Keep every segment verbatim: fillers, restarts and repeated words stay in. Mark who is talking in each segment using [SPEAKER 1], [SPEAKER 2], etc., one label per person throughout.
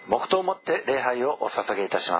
[SPEAKER 1] 黙祷をもって礼拝をお捧げいたします。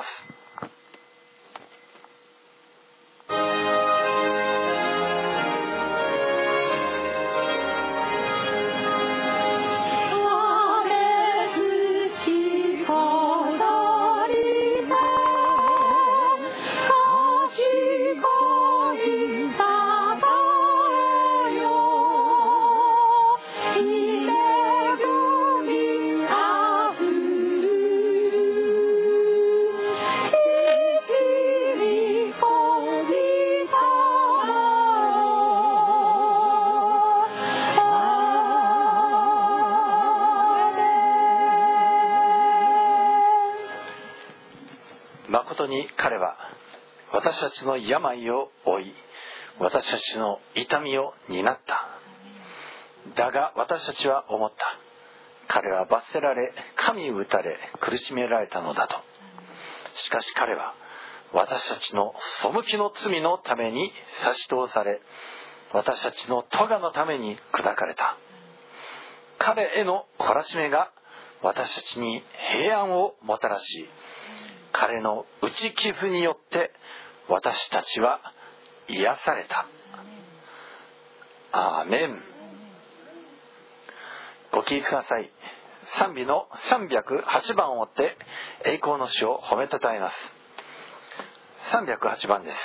[SPEAKER 1] 誠に彼は私たちの病を負い、私たちの痛みを担った。だが私たちは思った。彼は罰せられ、神に打たれ、苦しめられたのだと。しかし彼は私たちの背きの罪のために差し通され、私たちの咎のために砕かれた。彼への懲らしめが私たちに平安をもたらし、彼の打ち傷によって私たちは癒された。アーメン。ご聞きください。賛美のさんびゃくはちばんを追って栄光の主を褒めたたえます。さんびゃくはちばんです。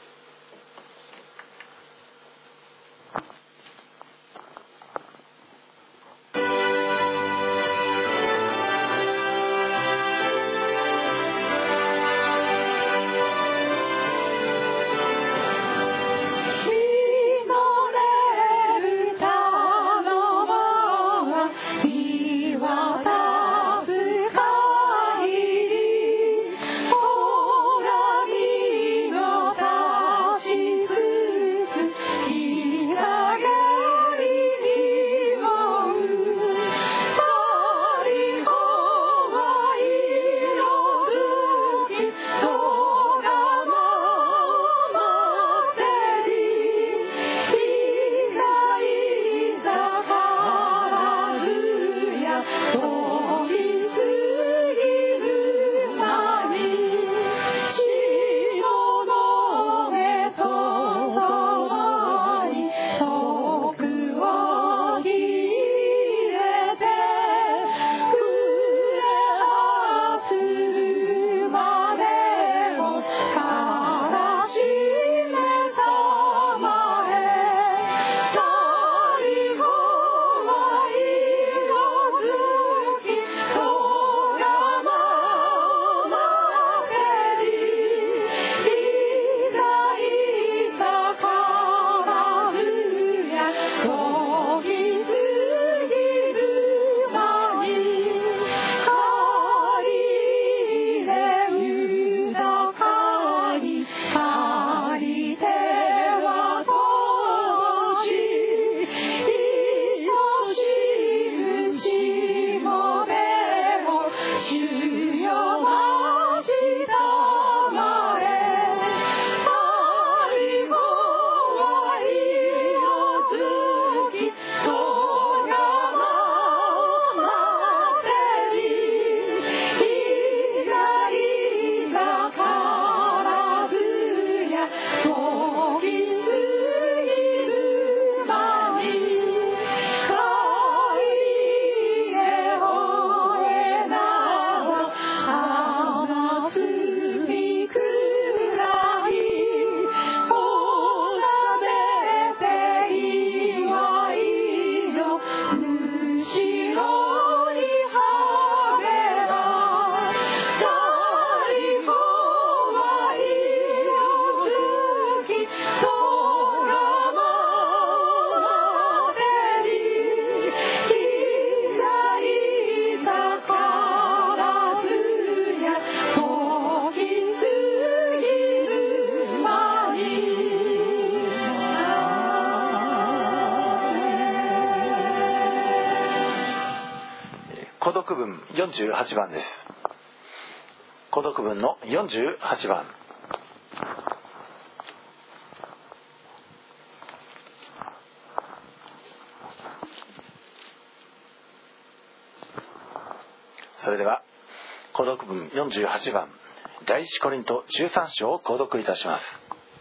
[SPEAKER 1] 孤独文よんじゅうはちばんです。孤独文のよんじゅうはちばん。それでは購読文よんじゅうはちばん、第一コリントじゅうさん章を購読いたします。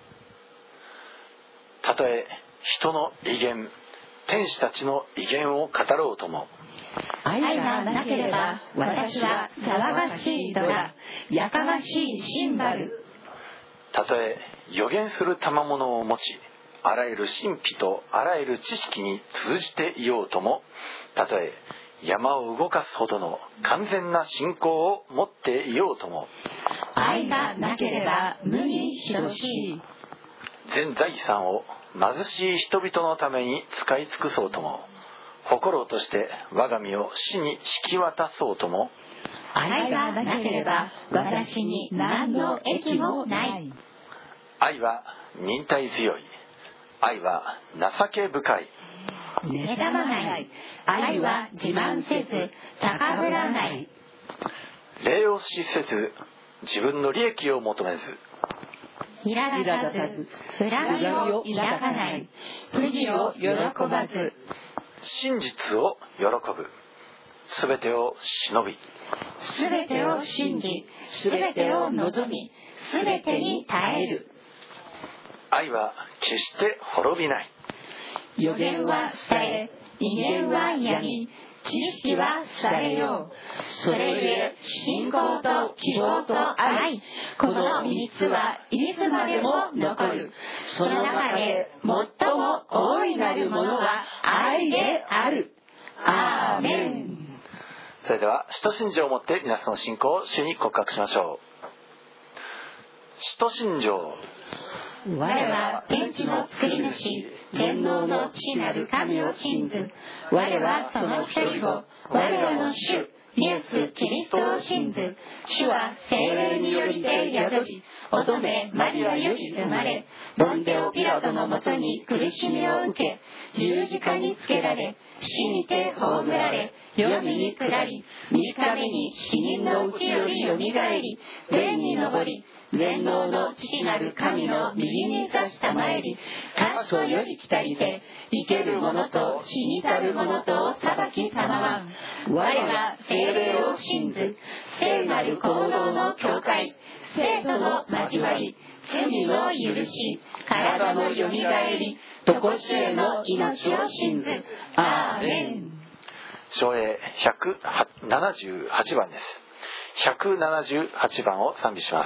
[SPEAKER 1] たとえ人の威厳、天使たちの威厳を語ろうとも、
[SPEAKER 2] 愛がなければ私は騒がしいドラ、やかましいシンバル。
[SPEAKER 1] たとえ予言する賜物を持ち、あらゆる神秘とあらゆる知識に通じていようとも、たとえ山を動かすほどの完全な信仰を持っていようとも、
[SPEAKER 2] 愛がなければ無に等しい。
[SPEAKER 1] 全財産を貧しい人々のために使い尽くそうとも、誇ろうとして我が身を死に引き渡そうとも、
[SPEAKER 2] 愛がなければ私に何の益もない。
[SPEAKER 1] 愛は忍耐強い。愛は情け深い。
[SPEAKER 2] 妬まない。愛は自慢せず高ぶらない。
[SPEAKER 1] 礼をしせず自分の利益を求めず、
[SPEAKER 2] 苛立たず恨みを抱かない。不義を喜ばず
[SPEAKER 1] 真実を喜ぶ。すべてを忍び、
[SPEAKER 2] すべてを信じ、すべてを望み、すべてに耐える。
[SPEAKER 1] 愛は決して滅びない。
[SPEAKER 2] 予言は伝え、威厳は闇、知識はされよう。それゆえ信仰と希望と愛、この三つはいつまでも残る。その中で最も大いなるものは愛である。アーメン。
[SPEAKER 1] それでは使徒信条をもって皆さんの信仰を主に告白しましょう。使徒信条。
[SPEAKER 2] 我は天地の作り主、全能の父なる神を信ず。我はその一人を、我らの主イエス・キリストを信ず。主は聖霊によりて宿り、乙女マリアより生まれ、ボンデオピラトのもとに苦しみを受け、十字架につけられ、死にて葬られ、黄泉に下り、三日目に死人のうちよりよみがえり、天に昇り、全能の父なる神の右に座したまえり、賢より来たりて、生ける者と死にたる者とを裁きたまわん。我は聖霊を信ず、聖なる行動の教会、生徒の交わり、罪の許し、体のよみがえり、とこしえの命を信ず。アーメン。
[SPEAKER 1] 唱詠ひゃくななじゅうはちばんです。ひゃくななじゅうはちばんを賛美します。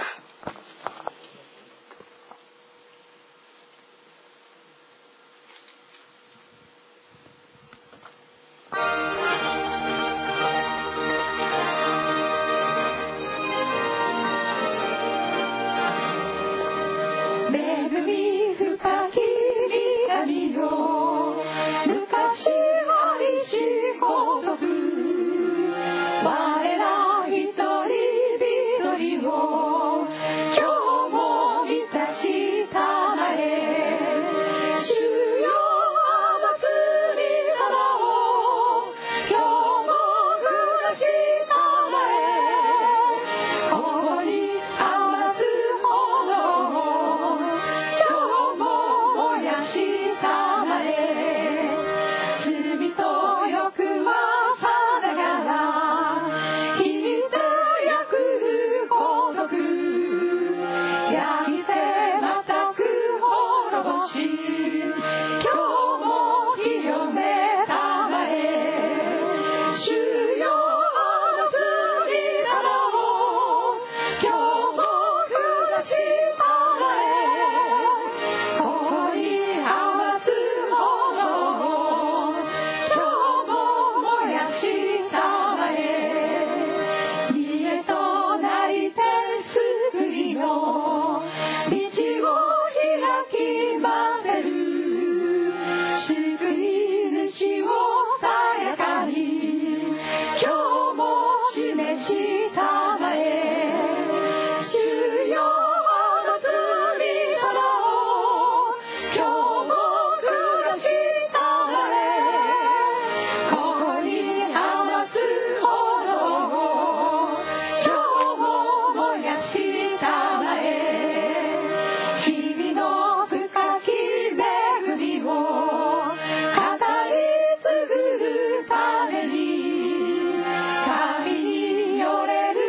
[SPEAKER 3] 神によれる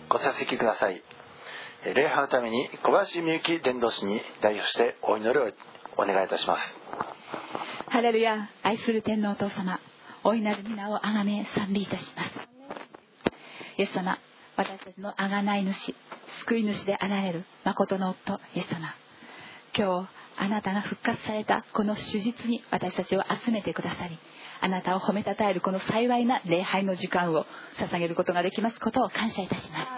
[SPEAKER 1] ご着席ください。礼拝のために小林美幸伝道師に代表してお祈りをお願いいたします。
[SPEAKER 3] ハレルヤ。愛する天皇お父様、大いなる皆をあがめ賛美いたします。イエス様、私たちのあがない主、救い主であられる誠の夫イエス様、今日あなたが復活されたこの手術に私たちを集めてくださり、あなたを褒めたたえるこの幸いな礼拝の時間を捧げることができますことを感謝いたします。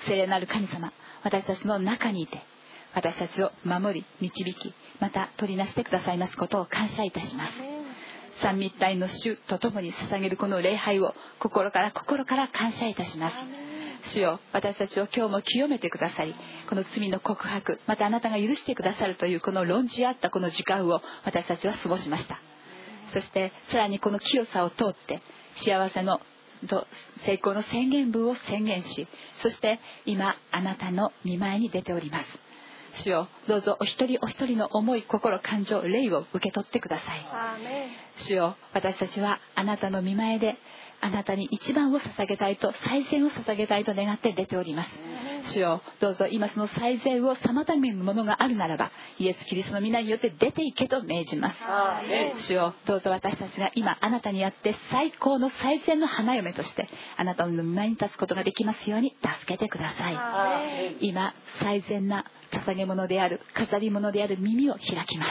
[SPEAKER 3] 聖霊なる神様、私たちの中にいて私たちを守り導き、また取りなしてくださいますことを感謝いたします。三位一体の主と共に捧げるこの礼拝を心から心から感謝いたします。主よ、私たちを今日も清めてくださり、この罪の告白、またあなたが許してくださるというこの論じ合ったこの時間を私たちは過ごしました。そしてさらにこの清さを通って幸せの成功の宣言文を宣言し、そして今あなたの御前に出ております。主よ、どうぞお一人お一人の思い、心、感情、霊を受け取ってください。主よ、私たちはあなたの御前であなたに一番を捧げたいと、最善を捧げたいと願って出ております。主よ、どうぞ今その最善を妨げるものがあるならば、イエス・キリストの皆によって出ていけと命じます。主よ、どうぞ私たちが今あなたにあって最高の最善の花嫁としてあなたの前に立つことができますように助けてください。今最善な捧げ物である、飾り物である耳を開きます。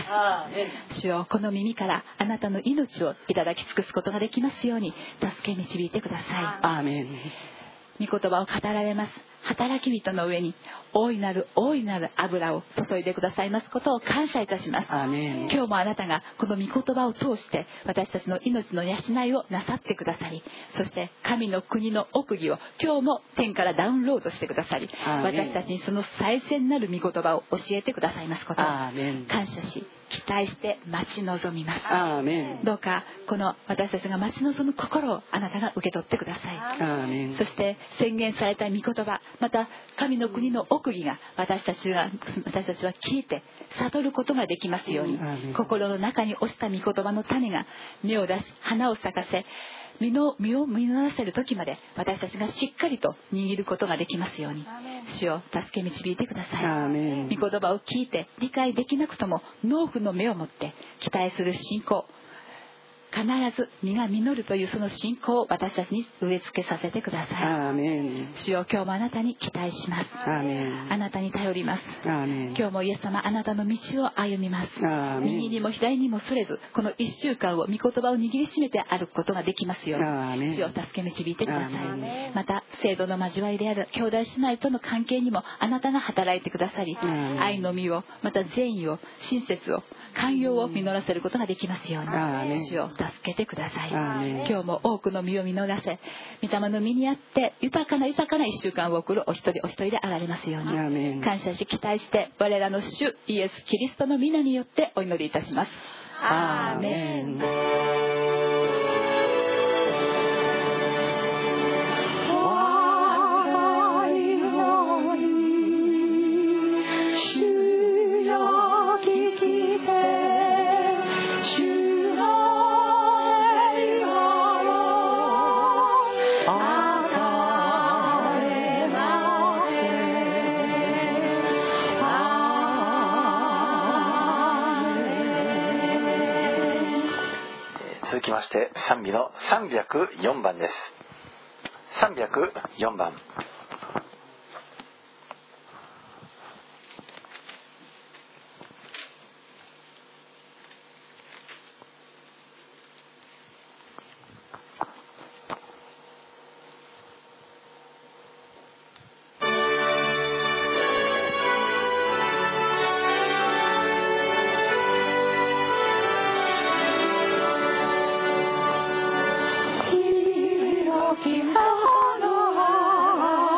[SPEAKER 3] 主よ、この耳からあなたの命をいただき尽くすことができますように助け導いてください。アーメン。御言葉を語られます働き人の上に大いなる大いなる油を注いでくださいますことを感謝いたします。アーメン。今日もあなたがこの御言葉を通して私たちの命の養いをなさってくださり、そして神の国の奥義を今日も天からダウンロードしてくださり、私たちにその最善なる御言葉を教えてくださいますことを感謝し期待して待ち望みます。アーメン。どうかこの私たちが待ち望む心をあなたが受け取ってください。アーメン。そして宣言された御言葉、また神の国の奥義が私たちが私たちは聞いて悟ることができますように、心の中に落ちた御言葉の種が芽を出し花を咲かせ、実の実を実らせる時まで私たちがしっかりと握ることができますように、主を助け導いてください。御言葉を聞いて理解できなくとも農夫の目を持って期待する信仰、必ず実が実るというその信仰を私たちに植え付けさせてください。アーメン。主よ、今日もあなたに期待します。アーメン。あなたに頼ります。アーメン。今日もイエス様、あなたの道を歩みます。アーメン。右にも左にもそれず、この一週間を御言葉を握りしめて歩くことができますように、アーメン。主を助け導いてください。また聖度の交わりである兄弟姉妹との関係にもあなたが働いてくださり、愛の実を、また善意を、親切を、寛容を実らせることができますように、主を助けてください。今日も多くの実を実らせ、御霊の実にあって豊かな豊かな一週間を送るお一人お一人であられますように感謝し期待して、我らの主イエス・キリストの皆によってお祈りいたします。アーメン。
[SPEAKER 1] 続きまして賛美のさんびゃくよんばんです。さんびゃくよんばん。
[SPEAKER 2] 広き花は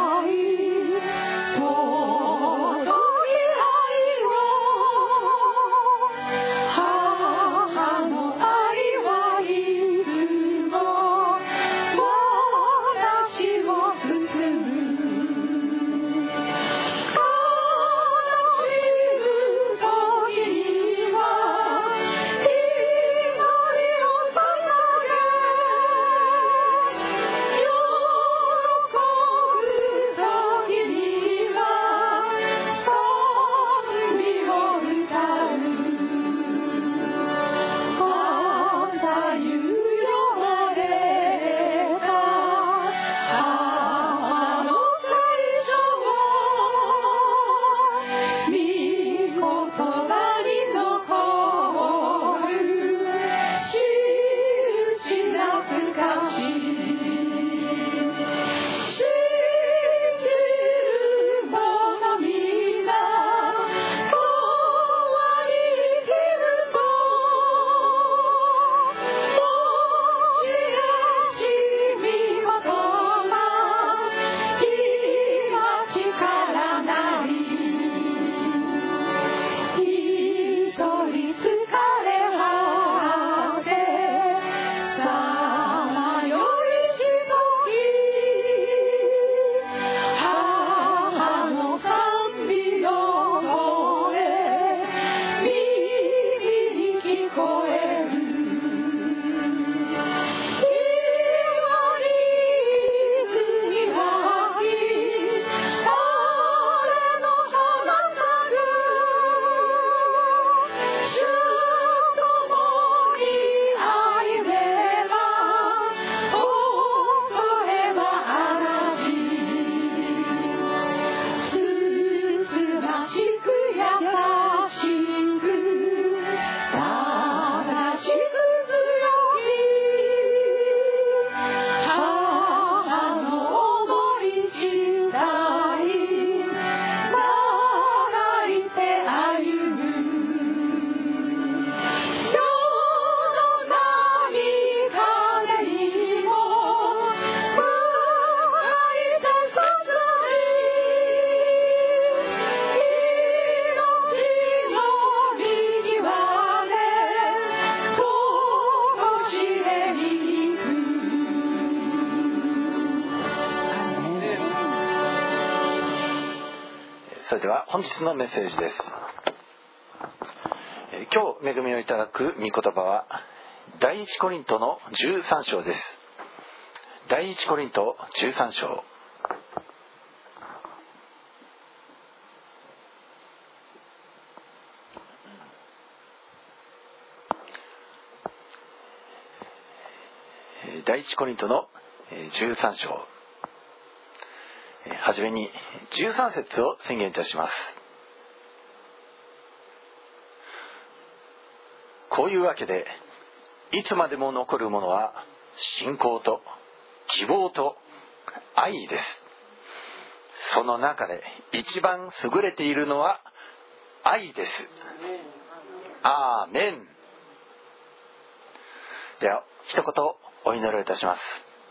[SPEAKER 1] それでは本日のメッセージです。今日恵みをいただく御言葉は第一コリントのじゅうさん章です。第一コリントじゅうさん章、第一コリントのじゅうさん章、はじめにじゅうさん節を宣言いたします。こういうわけで、いつまでも残るものは信仰と希望と愛です。その中で一番優れているのは愛です。アーメン。では一言お祈りをいたします。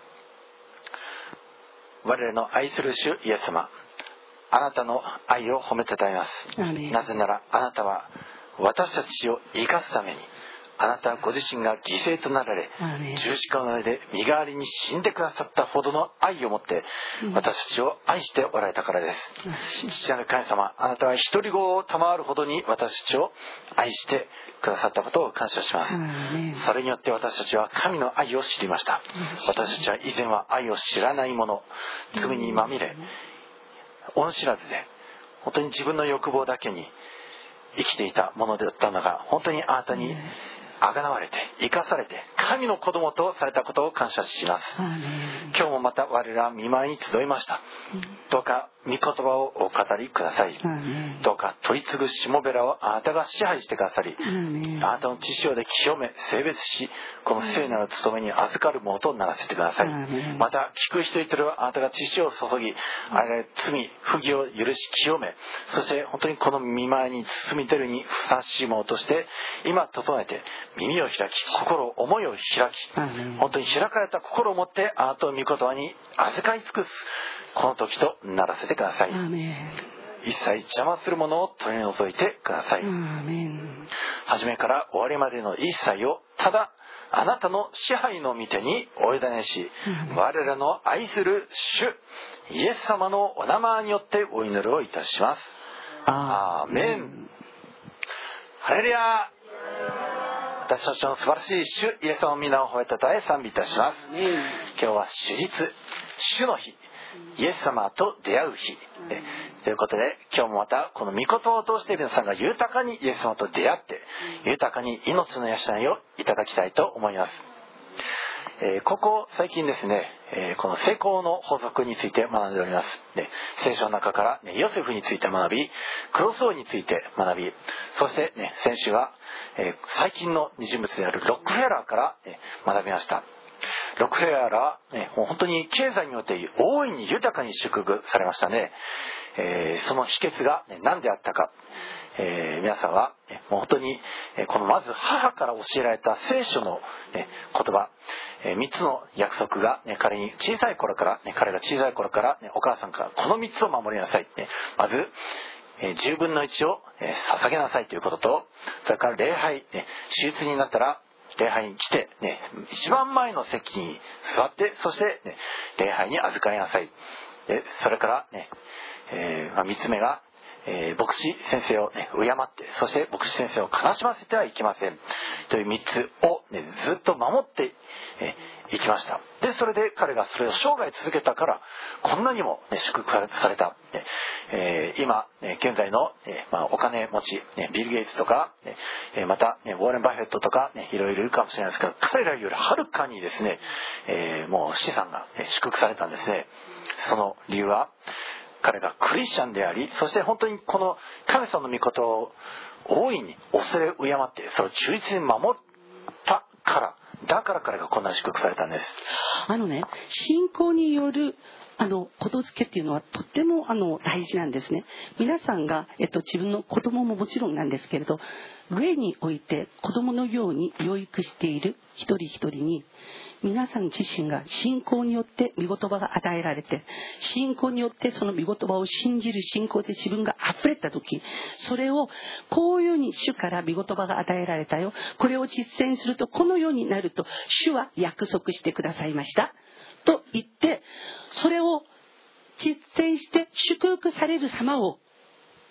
[SPEAKER 1] 我らの愛する主イエス様、あなたの愛を褒めたたえます。なぜならあなたは私たちを生かすために、あなたご自身が犠牲となられ、十字架の上で身代わりに死んでくださったほどの愛を持って私たちを愛しておられたからです。父なる神様、あなたは一人子を賜るほどに私たちを愛してくださったことを感謝します。それによって私たちは神の愛を知りました。私たちは以前は愛を知らないもの、罪にまみれ、恩知らずで本当に自分の欲望だけに生きていたものだったのが、本当にあなたにあがなわれて生かされて神の子供とされたことを感謝します。今日もまた我らは御前に集いました。どうか御言葉をお語りください。どうか取り次ぐしもべらをあなたが支配してくださり、あなたの知潮で清め性別し、この聖なる務めに預かるものとならせてください。また聞く人一人はあなたが知潮を注ぎ、あれら罪不義を許し清め、そして本当にこの御前に進み出るにふさわしいものとして今整えて、耳を開き心思いを開き、本当に開かれた心を持ってあなたの御言葉に預かり尽くすこの時とならせてください。一切邪魔するものを取り除いてください。初めから終わりまでの一切をただあなたの支配の御手にお委ねし、我らの愛する主イエス様のお名前によってお祈りをいたします。アーメン。ハレルヤ。私たちの素晴らしい主イエス様の皆を褒めたたえ賛美いたします。今日は主日、主の日、イエス様と出会う日ということで、今日もまたこの御言葉を通して皆さんが豊かにイエス様と出会って豊かに命の養いをいただきたいと思います。えー、ここ最近ですね、えー、この成功の法則について学んでおります。で、聖書の中から、ね、ヨセフについて学び、クロス王について学び、そして、ね、先週は、えー、最近の人物であるロックフェラーから、ね、学びました。ロックフェラーは、ね、もう本当に経済によって大いに豊かに祝福されましたね。えー、その秘訣が、ね、何であったか、えー、皆さんは、ね、もう本当に、えー、このまず母から教えられた聖書の、ね、言葉、えー、みっつの約束が、ね、彼に小さい頃から、ね、彼が小さい頃から、ね、お母さんからこのみっつを守りなさい、ね、まず、えー、じゅうぶんのいちを、えー、捧げなさいということと、それから礼拝、ね、手術になったら礼拝に来て、ね、一番前の席に座って、そして、ね、礼拝に預かりなさい。でそれから、ねえーまあ、みっつめが、えー、牧師先生を、ね、敬って、そして牧師先生を悲しませてはいけませんというみっつを、ね、ずっと守って、えー、いきました。でそれで彼がそれを生涯続けたからこんなにも、ね、祝福された、ねえー、今、ね、現在の、ねまあ、お金持ち、ね、ビル・ゲイツとか、ねえー、また、ね、ウォーレン・バフェットとか、ね、いろいろいるかもしれないですけど、彼らよりはるかにですね、えー、もう資産が、ね、祝福されたんですね。その理由は彼がクリスチャンであり、そして本当にこの神様の御事を大いに恐れ敬って、それを忠実に守ったから、だから彼がこんな祝福されたんです。
[SPEAKER 4] あのね、信仰によるあのことづけっていうのはとってもあの大事なんですね。皆さんが、えっと、自分の子供ももちろんなんですけれど、霊において子供のように養育している一人一人に、皆さん自身が信仰によって御言葉が与えられて、信仰によってその御言葉を信じる信仰で自分が溢れた時、それをこういうふうに主から御言葉が与えられたよ、これを実践するとこのようになると主は約束してくださいましたと言って、それを実践して祝福される様を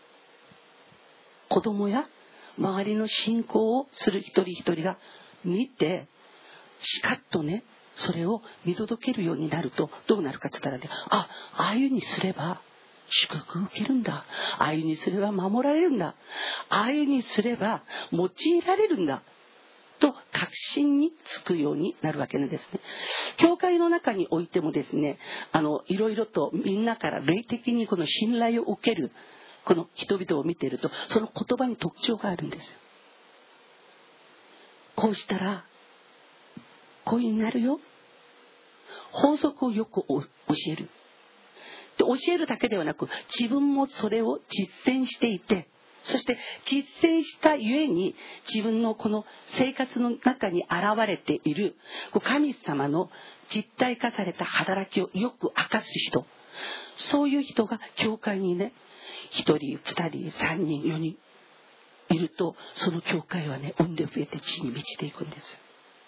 [SPEAKER 4] 子供や周りの信仰をする一人一人が見て、しかっとね、それを見届けるようになるとどうなるかって言ったらね、あ、ああいうにすれば祝福受けるんだ、ああいうにすれば守られるんだ、ああいうにすれば用いられるんだと確信につくようになるわけなんですね。教会の中においてもですね、あのいろいろとみんなから霊的にこの信頼を受けるこの人々を見ていると、その言葉に特徴があるんですよ。こうしたらこういうになるよ、法則をよく教える。で教えるだけではなく、自分もそれを実践していて、そして実践したゆえに自分のこの生活の中に現れている神様の実体化された働きをよく明かす人、そういう人が教会にね、ひとりふたりさんにんよにんいると、その教会はね、産んで増えて地に満ちていくんです。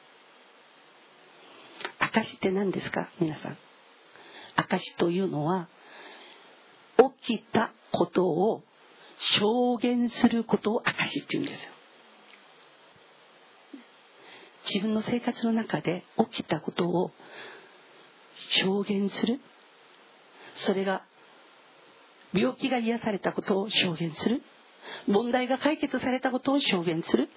[SPEAKER 4] 証って何ですか皆さん。証というのは、起きたことを証言することを証って言うんですよ。自分の生活の中で起きたことを証言する。それが病気が癒されたことを証言する。問題が解決されたことを証言する。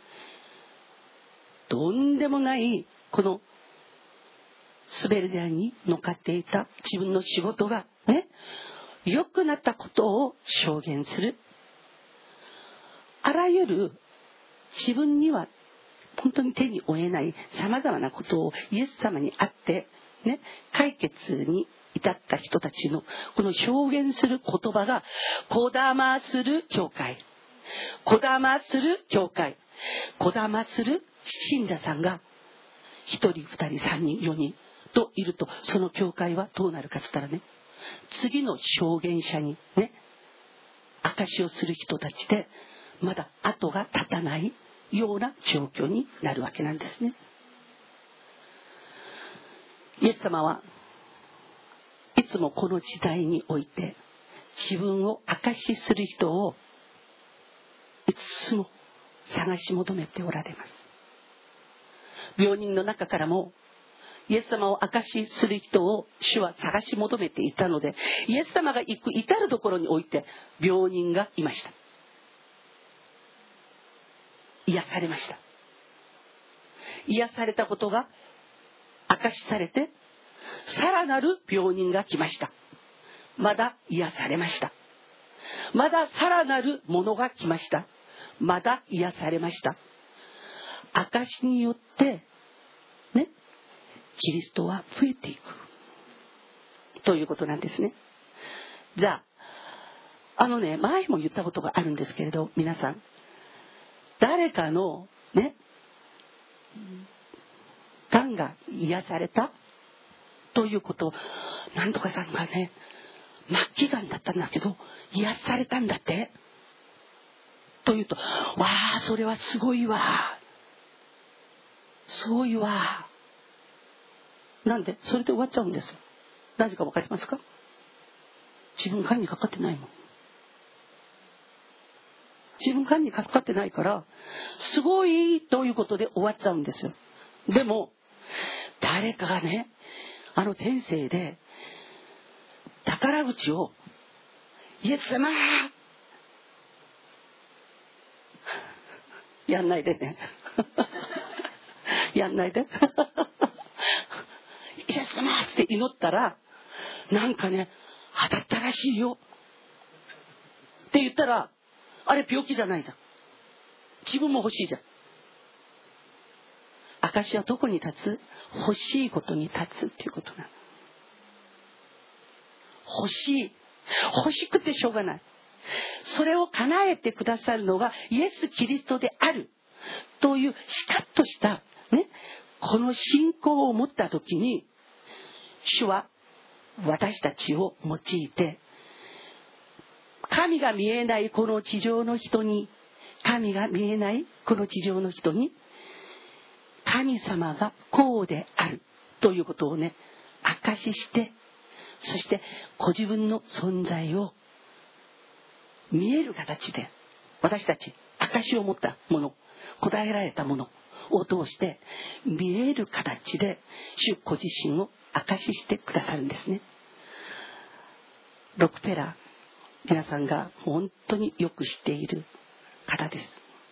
[SPEAKER 4] とんでもないこの滑り台に乗っかっていた自分の仕事がね、良くなったことを証言する。あらゆる自分には本当に手に負えないさまざまなことをイエス様にあってね、解決に至った人たちのこの証言する言葉がこだまする教会、こだまする教会、こだまする信者さんがひとりふたりさんにんよにんといると、その教会はどうなるかって言ったらね、次の証言者にね、証しをする人たちでまだ後が立たないような状況になるわけなんですね。イエス様はいつもこの時代において自分を証しする人をいつも探し求めておられます。病人の中からもイエス様を証しする人を主は探し求めていたので、イエス様が行く至るところにおいて病人がいました。癒されました。癒されたことが証しされて、さらなる病人が来ました。まだ癒されました。まださらなるものが来ました。まだ癒されました。証しによってね、キリストは増えていくということなんですね。じゃあ、あのね、前も言ったことがあるんですけれど、皆さん、誰かのね、がんが癒されたということを、なんとかさんがね、末期がんだったんだけど癒されたんだってというと、わあ、それはすごいわ、すごいわ。なんでそれで終わっちゃうんですよ。なぜか分かりますか？自分がんにかかってないもん。自分がんにかかってないからすごいということで終わっちゃうんですよ。でも誰かがね、あの天性で宝口をイエス様やんないでねやんないでイエス様って祈ったら、なんかね、当たったらしいよって言ったら、あれ病気じゃないじゃん。自分も欲しいじゃん。証はどこに立つ？欲しいことに立つっていうことなの。欲しい、欲しくてしょうがない。それを叶えてくださるのがイエス・キリストであるというしかっとしたね、この信仰を持ったときに、主は私たちを用いて、神が見えないこの地上の人に、神が見えないこの地上の人に、神様がこうであるということをね、証しして、そしてご自分の存在を見える形で私たち証を持ったもの、答えられたものを通して見える形で主ご自身を証ししてくださるんですね。ロックペラー、皆さんが本当によく知っている方です。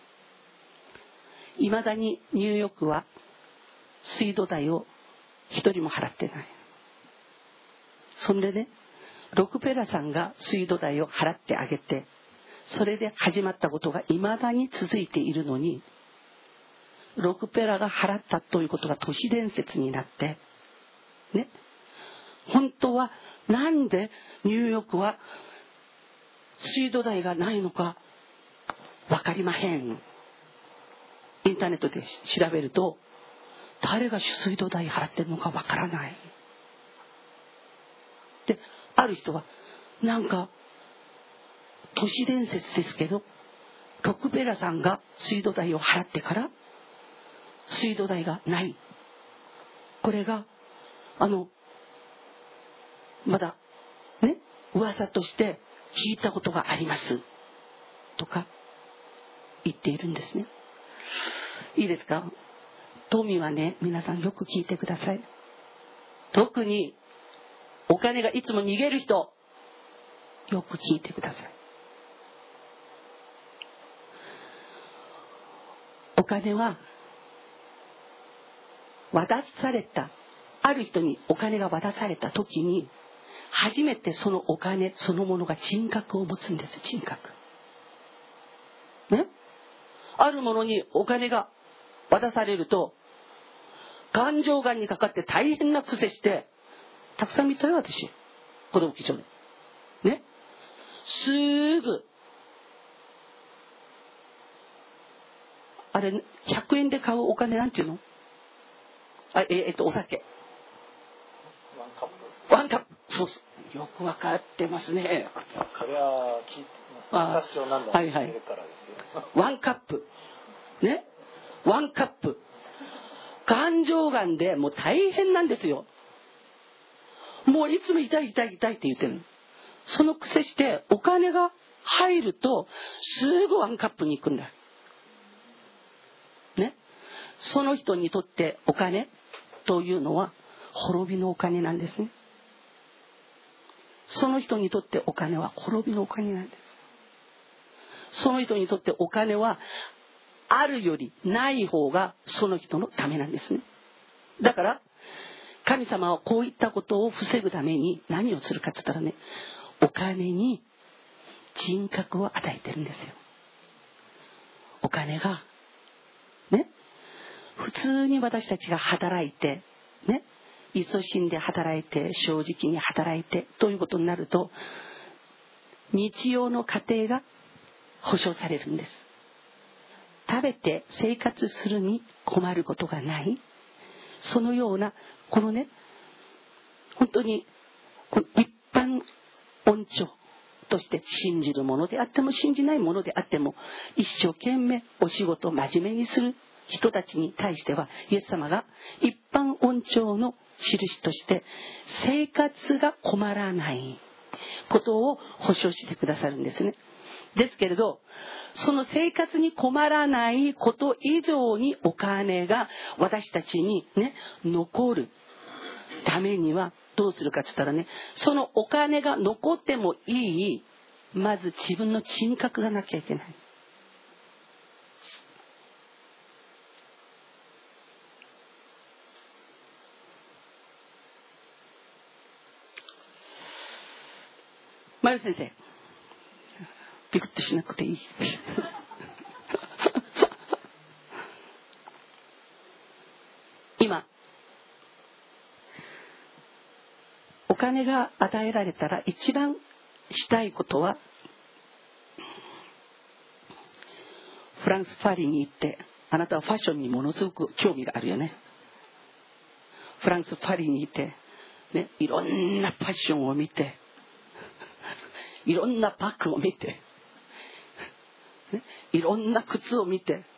[SPEAKER 4] いまだにニューヨークは水道代を一人も払ってない。そんでね、ロックペラーさんが水道代を払ってあげて、それで始まったことがいまだに続いているのに、ロックペラーが払ったということが都市伝説になってね、本当はなんでニューヨークは水道代がないのか分かりまへん。インターネットで調べると、誰が水道代払ってるのか分からない。で、ある人はなんか都市伝説ですけど、ロックペラーさんが水道代を払ってから水道代がない。これがあのまだね、噂として聞いたことがありますとか言っているんですね。いいですか？富はね、皆さんよく聞いてください。特にお金がいつも逃げる人、よく聞いてください。お金は渡された、ある人にお金が渡された時に初めてそのお金そのものが人格を持つんです。人格ね。あるものにお金が渡されると感情がんにかかって大変な癖して、たくさん見たよ私、子供基調でね。すぐあれひゃくえんで買うお金なんていうの、あ、ええっとお酒
[SPEAKER 1] ワンカッ
[SPEAKER 4] プワンカップ、そうそう、よくわかってますね。
[SPEAKER 1] これは聞いて昔を何度も言ってるからですよ。
[SPEAKER 4] ワンカップね、ワンカップ、感情がんでもう大変なんですよ。もういつも痛い痛い痛いって言ってる。その癖してお金が入るとすぐワンカップに行くんだね。その人にとってお金というのは滅びのお金なんですね。その人にとってお金は滅びのお金なんです。その人にとってお金はあるよりない方がその人のためなんですね。だから神様はこういったことを防ぐために何をするかって言ったらね、お金に人格を与えてるんですよ。お金がね、普通に私たちが働いてね、勤しんで働いて正直に働いてということになると、日用の家庭が保障されるんです。食べて生活するに困ることがない、そのようなこのね、本当に一般恩寵として信じるものであっても信じないものであっても一生懸命お仕事を真面目にする人たちに対しては、イエス様が一般恩寵の印として生活が困らないことを保証してくださるんですね。ですけれど、その生活に困らないこと以上にお金が私たちにね残るためにはどうするかって言ったらね、そのお金が残ってもいい、まず自分の人格がなきゃいけない。マリ先生、ビクッとしなくていい今お金が与えられたら一番したいことは、フランス・パリに行って、あなたはファッションにものすごく興味があるよね。フランス・パリに行って、ね、いろんなファッションを見て、いろんなバッグを見て、ね、いろんな靴を見て、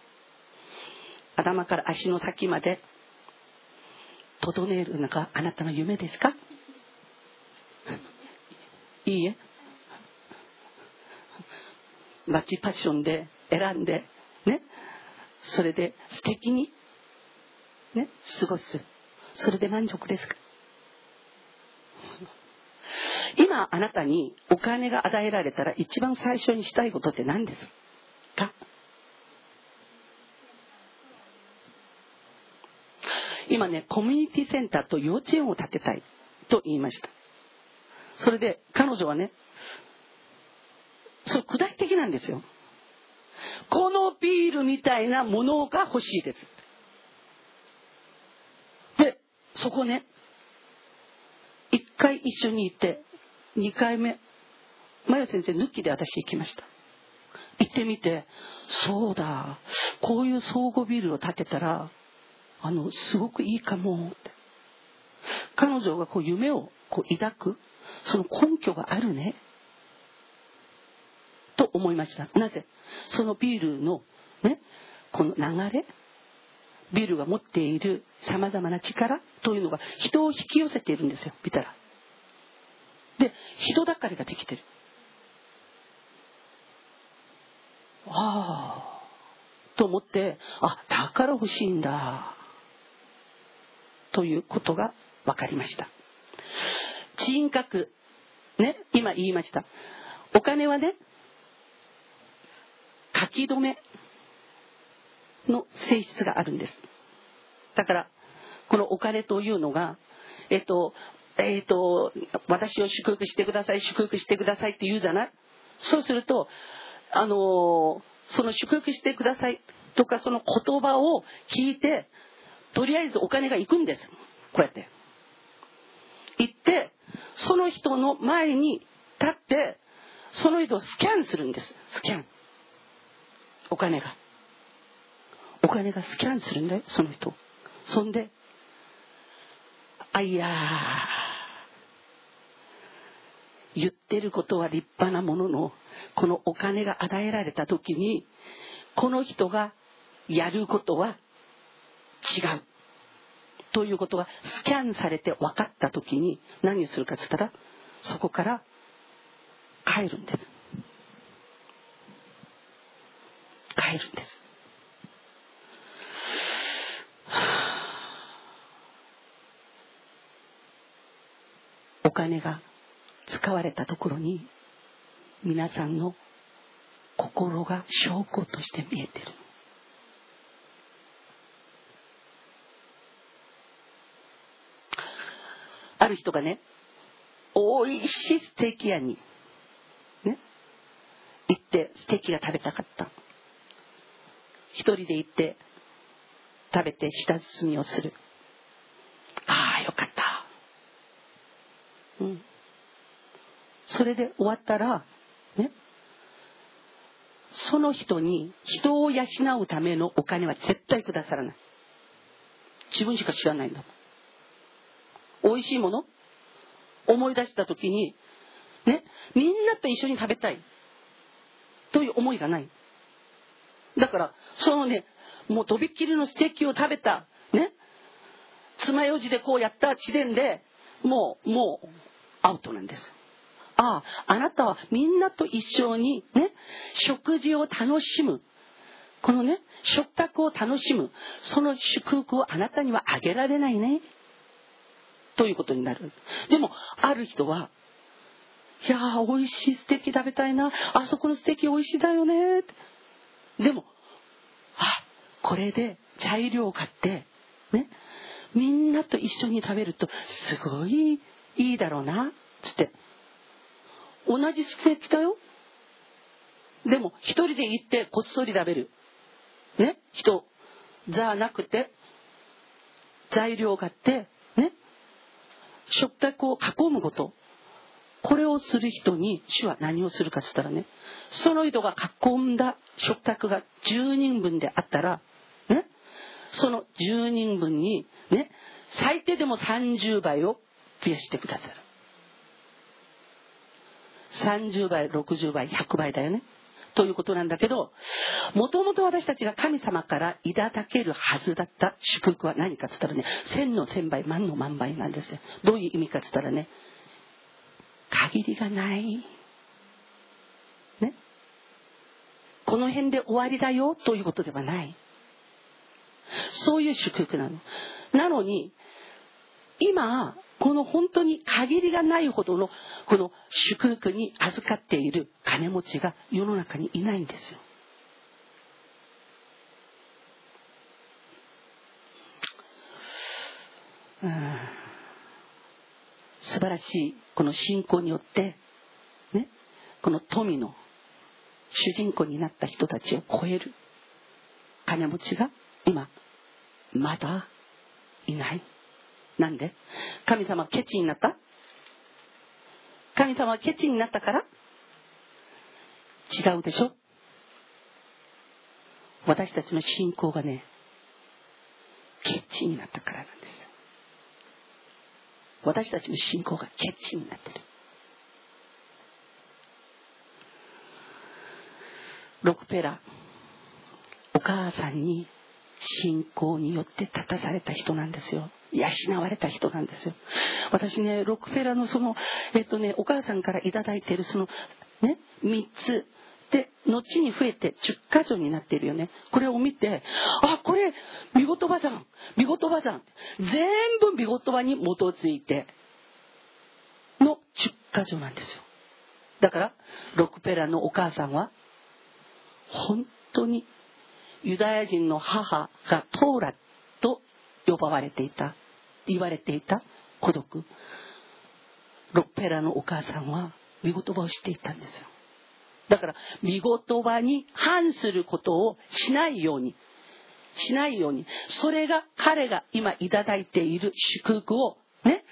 [SPEAKER 4] 頭から足の先まで整えるのがあなたの夢ですか？いいえ。 マッチパッションで選んでね、それで素敵にね過ごす、それで満足ですか？今あなたにお金が与えられたら一番最初にしたいことって何ですか？今ね、コミュニティセンターと幼稚園を建てたいと言いました。それで彼女はね、そう具体的なんですよ。このビールみたいなものが欲しいです。で、そこね、一回一緒に行って、二回目、マヨ先生抜きで私行きました。行ってみて、そうだ、こういう相互ビルを建てたら、あのすごくいいかもって。彼女がこう夢をこう抱く、その根拠があるね。と思いました。なぜ？そのビールのね、この流れ、ビールが持っているさまざまな力というのが人を引き寄せているんですよ。見たら。で、人だかりができてる。ああ、と思って、あ、だから欲しいんだということが分かりました。人格ね、今言いました。お金はね、書き留めの性質があるんです。だからこのお金というのが、えっとえっと私を祝福してください、祝福してくださいって言うじゃない。そうすると、あのその祝福してくださいとかその言葉を聞いて、とりあえずお金が行くんです。こうやって行って、その人の前に立って、その人をスキャンするんです。スキャン。お金がお金がスキャンするんだよ、その人。そんで、あいやー、言ってることは立派なものの、このお金が与えられた時に、この人がやることは違うということがスキャンされて分かった時に、何をするかって言ったら、そこから帰るんです。帰るんです。お金が使われたところに、皆さんの心が証拠として見えてる。ある人がね、おいしいステーキ屋にね行って、ステーキが食べたかった。一人で行って食べて舌包みをする。ああよかった、うん、それで終わったらね、その人に人を養うためのお金は絶対くださらない。自分しか知らないんだもん。美味しいもの思い出した時にね、みんなと一緒に食べたいという思いがない。だからそのね、もうとびっきりのステーキを食べたね、爪楊枝でこうやった時点でもうもうアウトなんです。ああ、あなたはみんなと一緒にね、食事を楽しむ、このね、食卓を楽しむ、その祝福をあなたにはあげられないねということになる。でもある人は、いやー美味しいステーキ食べたいな、あそこのステーキ美味しいだよねって。でもあ、これで材料を買ってね、みんなと一緒に食べるとすごいいいだろうなつって、同じステーキだよ。でも一人で行ってこっそり食べるね、人じゃなくて、材料を買ってね、食卓を囲むこと、これをする人に主は何をするかって言ったらね、その人が囲んだ食卓がじゅうにんぶんであったらね、そのじゅうにんぶんにね、最低でもさんじゅうばいを増やしてくださる。さんじゅうばい、ろくじゅうばい、ひゃくばいだよねということなんだけど、もともと私たちが神様からいただけるはずだった祝福は何かって言ったらね、千の千倍、万の万倍なんですよ。どういう意味かって言ったらね、限りがないね、 この辺で終わりだよということではない。そういう祝福なの。なのに今この本当に限りがないほどのこの祝福に預かっている金持ちが世の中にいないんですよ。うん、素晴らしいこの信仰によってね、この富の主人公になった人たちを超える金持ちが今まだいない。なんで？神様はケチになった？神様はケチになったから？違うでしょ。私たちの信仰がね、ケチになったからなんです。私たちの信仰がケチになってる。ロクペラ、お母さんに信仰によって立たされた人なんですよ。養われた人なんですよ。私ね、ロクフェラのその、えっとね、お母さんからいただいているその、ね、みっつで、後に増えてじゅっかじょうになっているよね。これを見て、あ、これ、見言葉じゃん。見言葉じゃん。全部見言葉に基づいてのじゅっかじょうなんですよ。だから、ロクフェラのお母さんは、本当にユダヤ人の母がトーラと呼ばれていた、言われていた孤独。ロッペラのお母さんは御言葉を知っていたんですよ。だから御言葉に反することをしないようにしないように、それが彼が今いただいている祝福をね、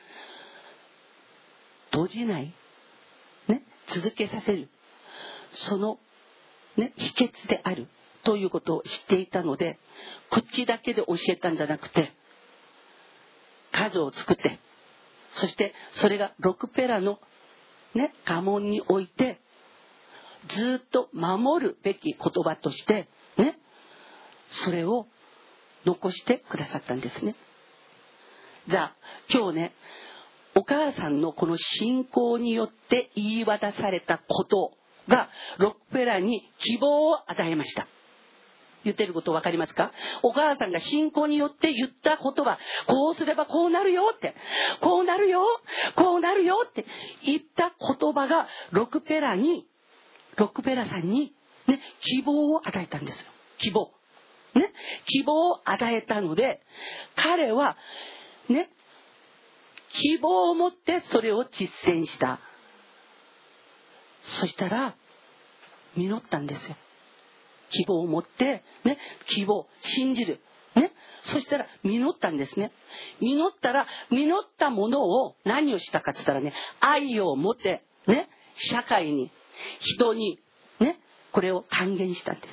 [SPEAKER 4] 閉じないね、続けさせる、そのね、秘訣であるということを知っていたので、口だけで教えたんじゃなくて、数を作って、そしてそれがロクペラのね、家紋においてずっと守るべき言葉としてね、それを残してくださったんですね。じゃあ今日ね、お母さんのこの信仰によって言い渡されたことがロクペラに希望を与えました。言ってること分かりますか？お母さんが信仰によって言った言葉、こうすればこうなるよって、こうなるよ、こうなるよって言った言葉がロクペラに、ロクペラさんに、ね、希望を与えたんですよ。希望。ね、希望を与えたので、彼はね、希望を持ってそれを実践した。そしたら実ったんですよ。希望を持って、ね、希望、信じる。ね、そしたら実ったんですね。実ったら、実ったものを何をしたかって言ったらね、愛を持って、ね、社会に、人に、ね、これを還元したんです。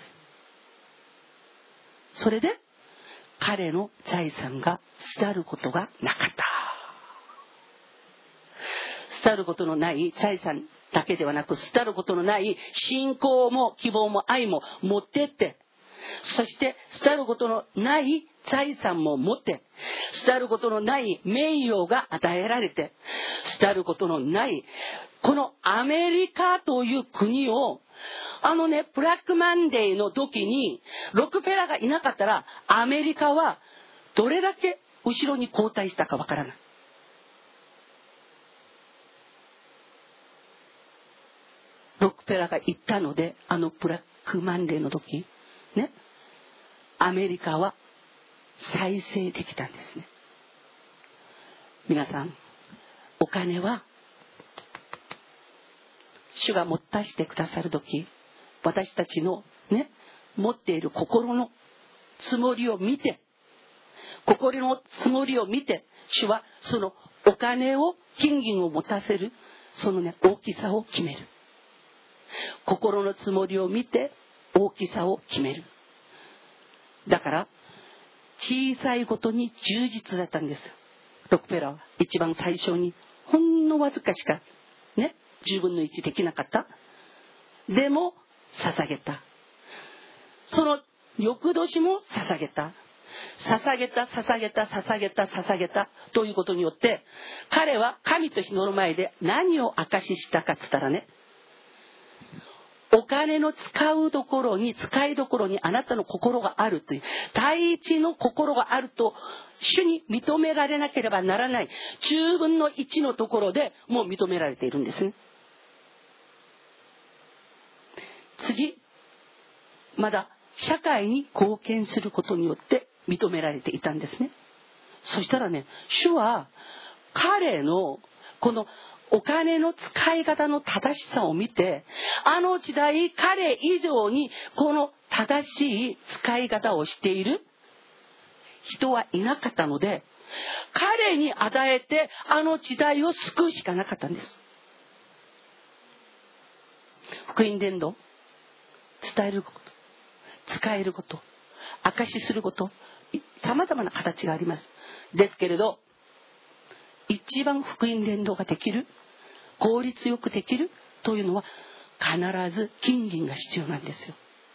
[SPEAKER 4] それで、彼の財産が廃ることがなかった。廃ることのない財産だけではなく、廃ることのない信仰も希望も愛も持ってって、そして廃ることのない財産も持って、廃ることのない名誉が与えられて、廃ることのないこのアメリカという国を、あのね、ブラックマンデーの時にロクフェラがいなかったら、アメリカはどれだけ後ろに後退したかわからない。ロクフェラが言ったので、あのブラックマンデーの時ね、アメリカは再生できたんですね。皆さん、お金は主が持たしてくださる時、私たちのね、持っている心のつもりを見て、心のつもりを見て、主はそのお金を、金銀を持たせるそのね、大きさを決める。心のつもりを見て大きさを決める。だから小さいことに充実だったんです。ロクフェラは一番最初にほんのわずかしかね、じゅうぶんのいちできなかった。でも捧げた。その翌年も捧げた。捧げた捧げた捧げた捧げたということによって、彼は神と人の前で何を証ししたかって言ったらね、 お金の使うところに、使いどころにあなたの心があるという、第一の心があると、主に認められなければならない、じゅうぶんのいちのところでもう認められているんですね。次、まだ社会に貢献することによって認められていたんですね。そしたらね、主は彼のこのお金の使い方の正しさを見て、あの時代彼以上にこの正しい使い方をしている人はいなかったので、彼に与えてあの時代を救うしかなかったんです。福音伝道、伝えること、使えること、証しすること、様々な形があります。ですけれど、一番福音伝道ができる、効率よくできるというのは必ず金銀が必要なんですよ。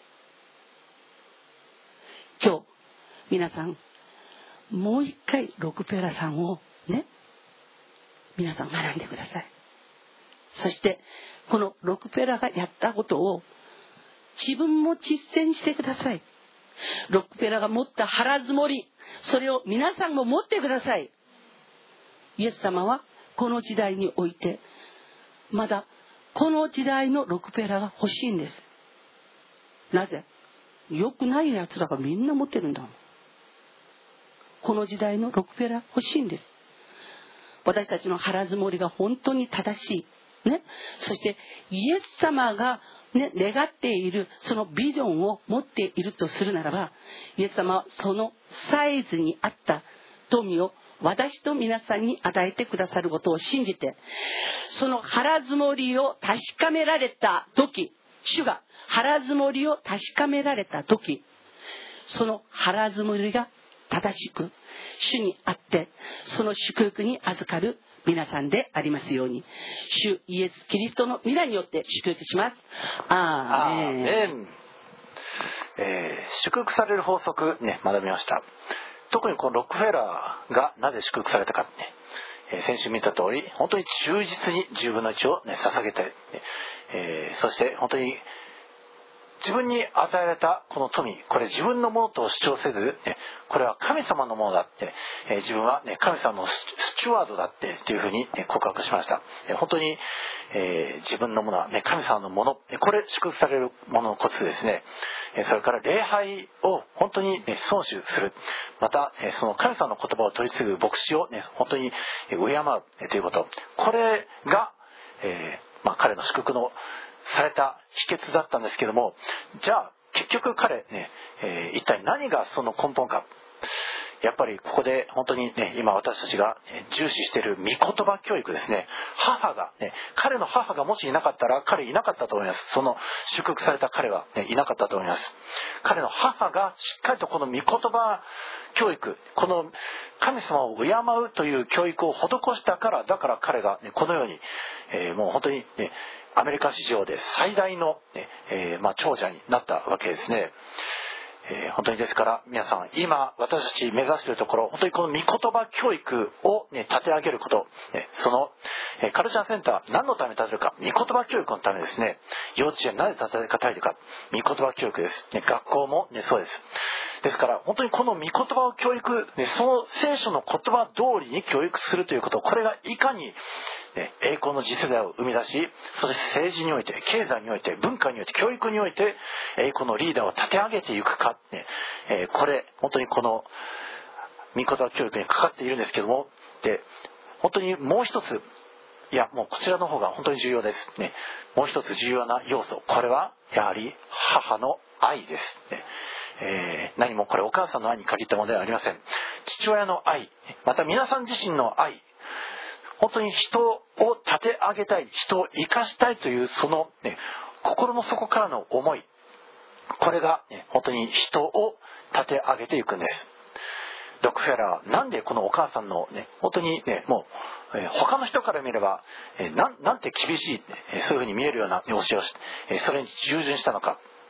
[SPEAKER 4] 今日皆さんもう一回ロクペラさんをね、皆さん学んでください。そしてこのロクペラがやったことを自分も実践してください。ロクペラが持った腹積もり、それを皆さんも持ってください。イエス様はこの時代においてまだこの時代のロクペラが欲しいんです。なぜ？良くないやつだからみんな持ってるんだもん。この時代のロクペラ欲しいんです。私たちの腹積もりが本当に正しい、ね、そしてイエス様が、ね、願っているそのビジョンを持っているとするならば、イエス様はそのサイズに合った富を私と皆さんに与えてくださることを信じて、その腹積もりを確かめられた時、主が腹積もりを確かめられた時、その腹積もりが正しく主にあって、その祝福に預かる皆さんでありますように、主イエスキリストの皆によって祝福します。アーメン。
[SPEAKER 1] アーメン。えー、祝福される法則ね、学びました。特にこのロックフェラーがなぜ祝福されたかって、えー、先週見た通り本当に忠実にじゅうぶんのいちを、ね、捧げて、ねえー、そして本当に自分に与えられたこの富、これ自分のものと主張せず、ね、これは神様のものだって、えー、自分は、ね、神様のスチュワードだってというふうに、ね、告白しました。えー、本当に、えー、自分のものは、ね、神様のもの、これ祝福されるもののコツですね。それから礼拝を本当に、ね、尊守する、またその神様の言葉を取り継ぐ牧師を、ね、本当に敬うということ、これが、えーまあ、彼の祝福のされた秘訣だったんですけども、じゃあ結局彼、ねえー、一体何がその根本か。やっぱりここで本当にね、今私たちが重視している御言葉教育ですね。母がね、彼の母がもしいなかったら彼いなかったと思います。その祝福された彼は、ね、いなかったと思います。彼の母がしっかりとこの御言葉教育、この神様を敬うという教育を施したから、だから彼が、ね、このように、えー、もう本当に、ね、アメリカ史上で最大の、ねえーまあ、長者になったわけですね。えー、本当にですから皆さん、今私たち目指しているところ、本当にこの御言葉教育を、ね、立て上げること、ね、その、えー、カルチャーセンター何のために立てるか、御言葉教育のためですね。幼稚園なぜ立てたいか、御言葉教育です、ね、学校も、ね、そうです。ですから本当にこの御言葉を教育、ね、その聖書の言葉通りに教育するということ、これがいかに栄光の次世代を生み出し、そして政治において、経済において、文化において、教育において栄光のリーダーを立て上げていくか、ねえー、これ本当にこの御言葉教育にかかっているんですけども、で本当にもう一つ、いやもうこちらの方が本当に重要です、ね、もう一つ重要な要素、これはやはり母の愛です、ねえー、何もこれお母さんの愛に限ったものではありません。父親の愛、また皆さん自身の愛、本当に人を立て上げたい、人を生かしたいというその、ね、心の底からの思い、これが、ね、本当に人を立て上げていくんです。ロックフェラーはなんでこのお母さんの、ね、本当に、ね、もう、えー、他の人から見れば、えー、な, なんて厳しい、えー、そういうふうに見えるような教えをし、えー、それに従順したのか、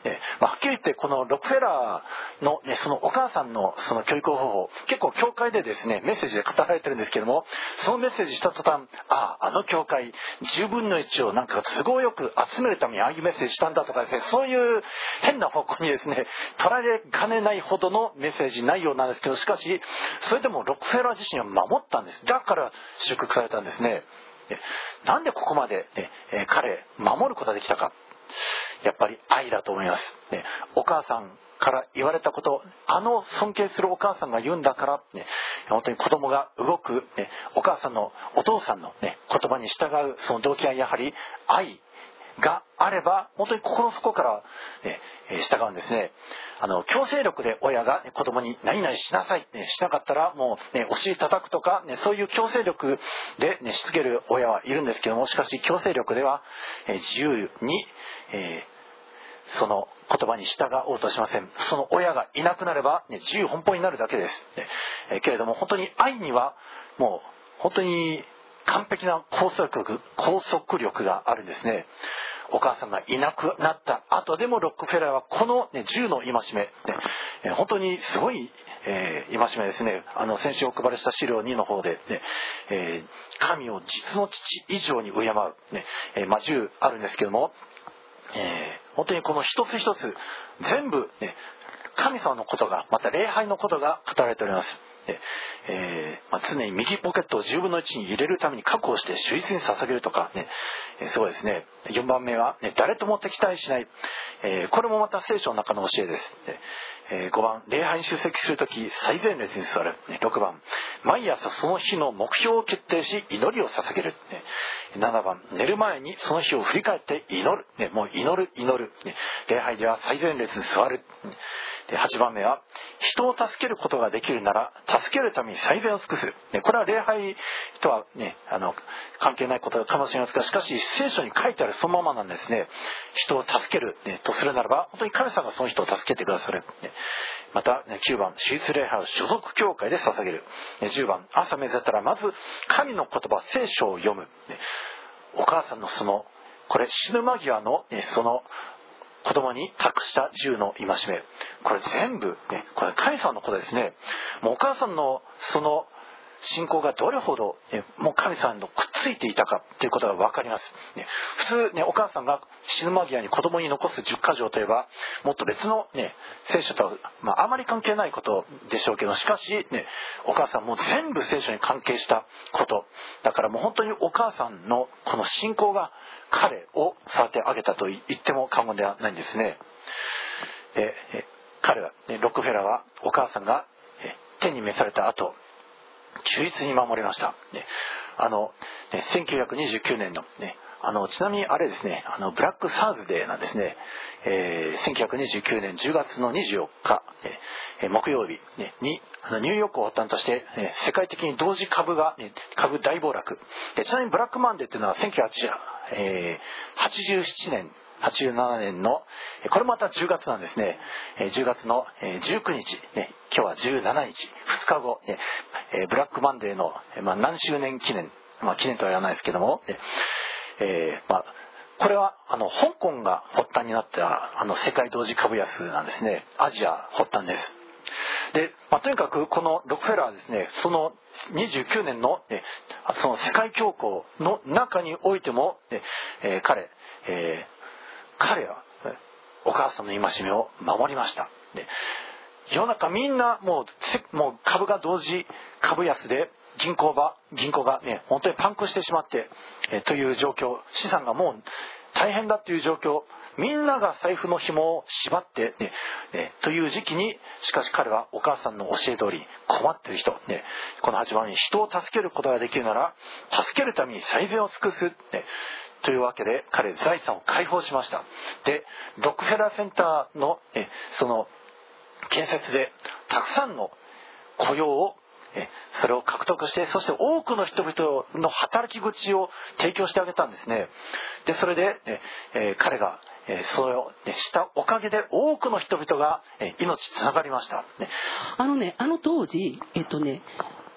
[SPEAKER 1] えまあ、はっきり言ってこのロックフェラーの、ね、そのお母さんのその教育方法、結構教会でですねメッセージで語られてるんですけども、そのメッセージした途端、あああの教会じゅうぶんのいちをなんか都合よく集めるためにああいうメッセージしたんだとかですね、そういう変な方向にですね取られかねないほどのメッセージ内容なんですけど、しかしそれでもロックフェラー自身は守ったんです。だから祝福されたんですね。なんでここまで、ねえー、彼守ることができたか、やっぱり愛だと思います、ね、お母さんから言われたこと、あの尊敬するお母さんが言うんだから、ね、本当に子供が動く、ね、お母さんのお父さんの、ね、言葉に従うその動機はやはり愛があれば本当に心の底から、ね、従うんですね。あの強制力で親が、ね、子供に何々しなさい、ね、しなかったらもう、ね、お尻叩くとか、ね、そういう強制力で、ね、しつける親はいるんですけども、しかし強制力では、え自由に、えー、その言葉に従おうとしません。その親がいなくなれば、ね、自由奔放になるだけです、ねえー、けれども本当に愛にはもう本当に完璧な拘束力、拘束力があるんですね。お母さんがいなくなった後でもロックフェラーはこの、ね、じゅうの戒め、ねえー、本当にすごい、えー、戒めですね。あの先週お配りした資料にの方で、ねえー、神を実の父以上に敬う、ねえーまあ、じゅうあるんですけども、えー、本当にこの一つ一つ全部、ね、神様のことがまた礼拝のことが語られております。でえーまあ、常に右ポケットをじゅうぶんのいちに入れるために確保して主律に捧げるとかね、えー、すごいですね。よんばんめは、ね、誰とも敵対しない、えー、これもまた聖書の中の教えです。でえー、ごばん、礼拝に出席するとき最前列に座る、ね、ろくばん、毎朝その日の目標を決定し祈りを捧げる、ね、ななばん、寝る前にその日を振り返って祈る、ね、もう祈る祈る、ね、礼拝では最前列に座る、ね、ではちばんめは人を助けることができるなら助けるために最善を尽くす、ね、これは礼拝とは、ね、あの関係ないことかもしれませんが、しかし聖書に書いてあるそのままなんですね。人を助ける、ね、とするならば本当に神様がその人を助けてくださる、ね、また、ね、きゅうばん、手術礼拝を所属教会で捧げる、ね、じゅうばん、朝目覚めたらまず神の言葉聖書を読む、ね、お母さんのそのこれ死ぬ間際の、ね、その子供に託したじゅうの戒め、これ全部、ね、これ神様のことですね。もうお母さんのその信仰がどれほど、ね、もう神様のくっついていたかということが分かります、ね、普通、ね、お母さんが死ぬ間際に子供に残すじゅっかじょうといえばもっと別の、ね、聖書とは、まあ、あまり関係ないことでしょうけど、しかし、ね、お母さんも全部聖書に関係したことだから、もう本当にお母さんのこの信仰が彼を育て上げたと言っても過言ではないんですね。で彼は、ね、ロックフェラーはお母さんが天に召された後忠実に守りました、ね、あのね、せんきゅうひゃくにじゅうきゅうねんの、ね、あのちなみにあれですね、あのブラックサーズデーなんですね、えー、せんきゅうひゃくにじゅうきゅうねんじゅうがつのにじゅうよっか、ね、木曜日、ね、にあのニューヨークを発端として、ね、世界的に同時株が、ね、株大暴落で、ちなみにブラックマンデーっていうのはせんきゅうひゃくはちじゅうななねんはちじゅうななねんのこれまたじゅうがつなんですね。じゅうがつのじゅうくにち、ね、今日はじゅうしちにち、ふつかご、ね、ブラックマンデーの、まあ、何周年記念、まあ、記念とは言わないですけども、ねえーまあ、これはあの香港が発端になったあの世界同時株安なんですね。アジア発端です。で、まあ、とにかくこのロックフェラーはですね、そのにじゅうきゅうねんの、ね、その世界恐慌の中においても、ねえー、彼、えー彼はお母さんの戒めを守りました。で世の中みんなもう、もう株が同時株安で銀行が銀行がね本当にパンクしてしまって、えという状況、資産がもう大変だという状況、みんなが財布の紐を縛って、ねね、という時期に、しかし彼はお母さんの教え通り困っている人、ね、このはちばんに人を助けることができるなら助けるために最善を尽くす、ね、というわけで彼財産を解放しました。でロックフェラーセンターのえその建設でたくさんの雇用をえそれを獲得して、そして多くの人々の働き口を提供してあげたんですね。でそれでええ彼がえそれを、ね、したおかげで多くの人々がえ命つながりました、ね、
[SPEAKER 4] あのねあの当時えっとね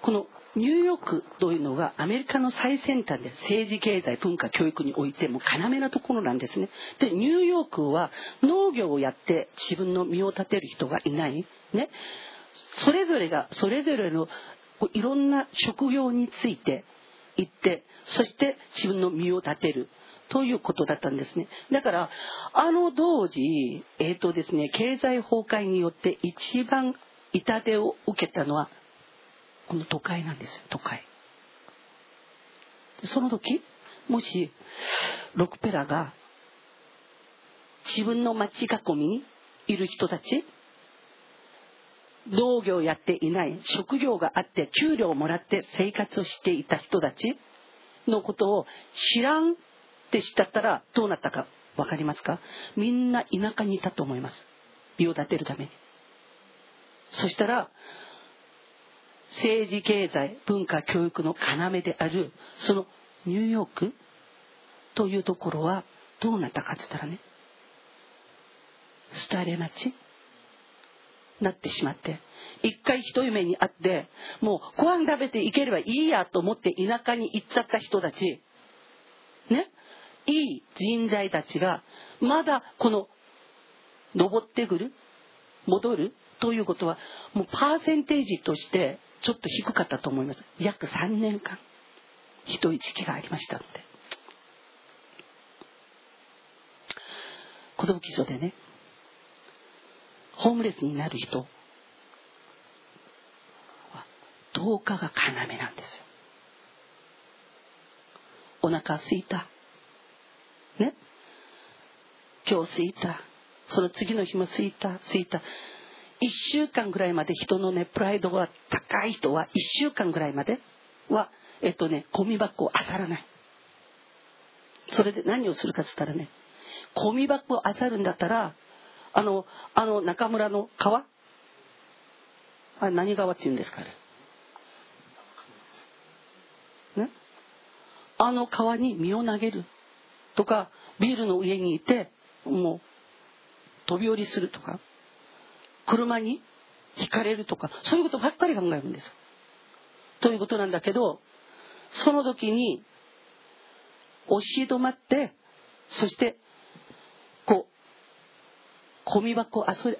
[SPEAKER 4] このニューヨークというのがアメリカの最先端で政治経済文化教育においても要なところなんですね。でニューヨークは農業をやって自分の身を立てる人がいないね。それぞれがそれぞれのいろんな職業について行って、そして自分の身を立てるということだったんですね。だからあの当時、えーとですね、経済崩壊によって一番痛手を受けたのはこの都会なんですよ。都会。その時もしロックペラーが自分の町囲みにいる人たち、農業をやっていない、職業があって給料をもらって生活をしていた人たちのことを知らんって知ったらどうなったか分かりますか？みんな田舎にいたと思います。身を立てるために。そしたら政治経済文化教育の要であるそのニューヨークというところはどうなったかって言ったらね、廃れ町なってしまって、一回一夢にあってもうご飯食べていければいいやと思って田舎に行っちゃった人たちね、いい人材たちがまだこの登ってくる戻るということはもうパーセンテージとしてちょっと低かったと思います。約さんねんかんひどい時期がありましたので、子供基礎でね、ホームレスになる人はどうかが要なんですよ。お腹すいたね、今日すいた、その次の日もすいたすいた、いっしゅうかんぐらいまで人のねプライドが高い人はいっしゅうかんぐらいまではえっとねゴミ箱を漁らない。それで何をするかっつったらね、ゴミ箱を漁るんだったらあのあの中村の川、あれ何川って言うんですかね、ね、あの川に身を投げるとか、ビールの上にいてもう飛び降りするとか、車にひかれるとか、そういうことばっかり考えるんですということなんだけど、その時に押し止まって、そしてこうゴミ箱をあさる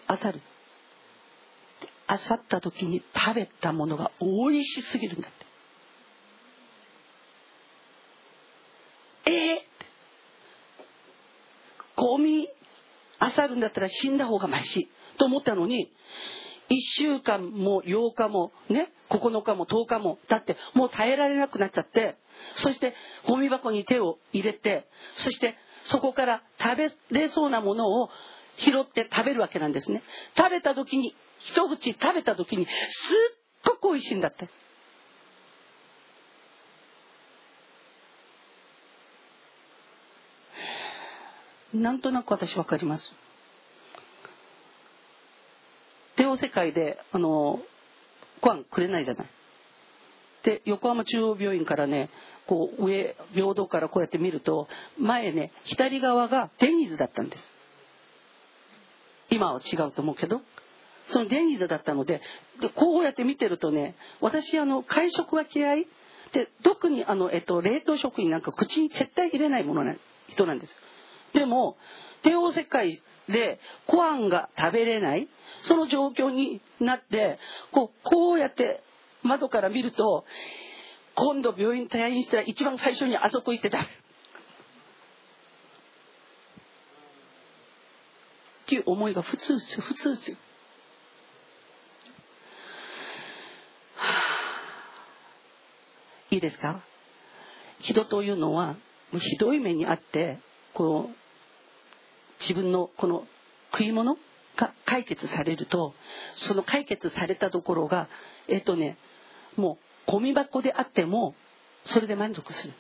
[SPEAKER 4] あさった時に食べたものが美味しすぎるんだって。えー、ゴミあさるんだったら死んだ方がマシと思ったのに、いっしゅうかんもようかもね、ここのかもとおかもだってもう耐えられなくなっちゃって、そしてゴミ箱に手を入れて、そしてそこから食べれそうなものを拾って食べるわけなんですね。食べた時に一口食べた時にすっごく美味しいんだって。なんとなく私分かります。帝王世界であのご飯くれないじゃない。で横浜中央病院からね、こう上平等からこうやって見ると、前ね左側がデニーズだったんです。今は違うと思うけど、そのデニーズだったので、でこうやって見てるとね、私あの会食が嫌いで、特にあの、えっと、冷凍食品なんか口に絶対入れないものな人なんです。でも帝王世界でご飯が食べれないその状況になって、こう、こうやって窓から見ると、今度病院退院したら一番最初にあそこ行って食べるっていう思いが普通です普通ですよ。いいですか？人というのはひどい目にあって、こう自分のこの食い物が解決されると、その解決されたところがえっとねもうゴミ箱であってもそれで満足する。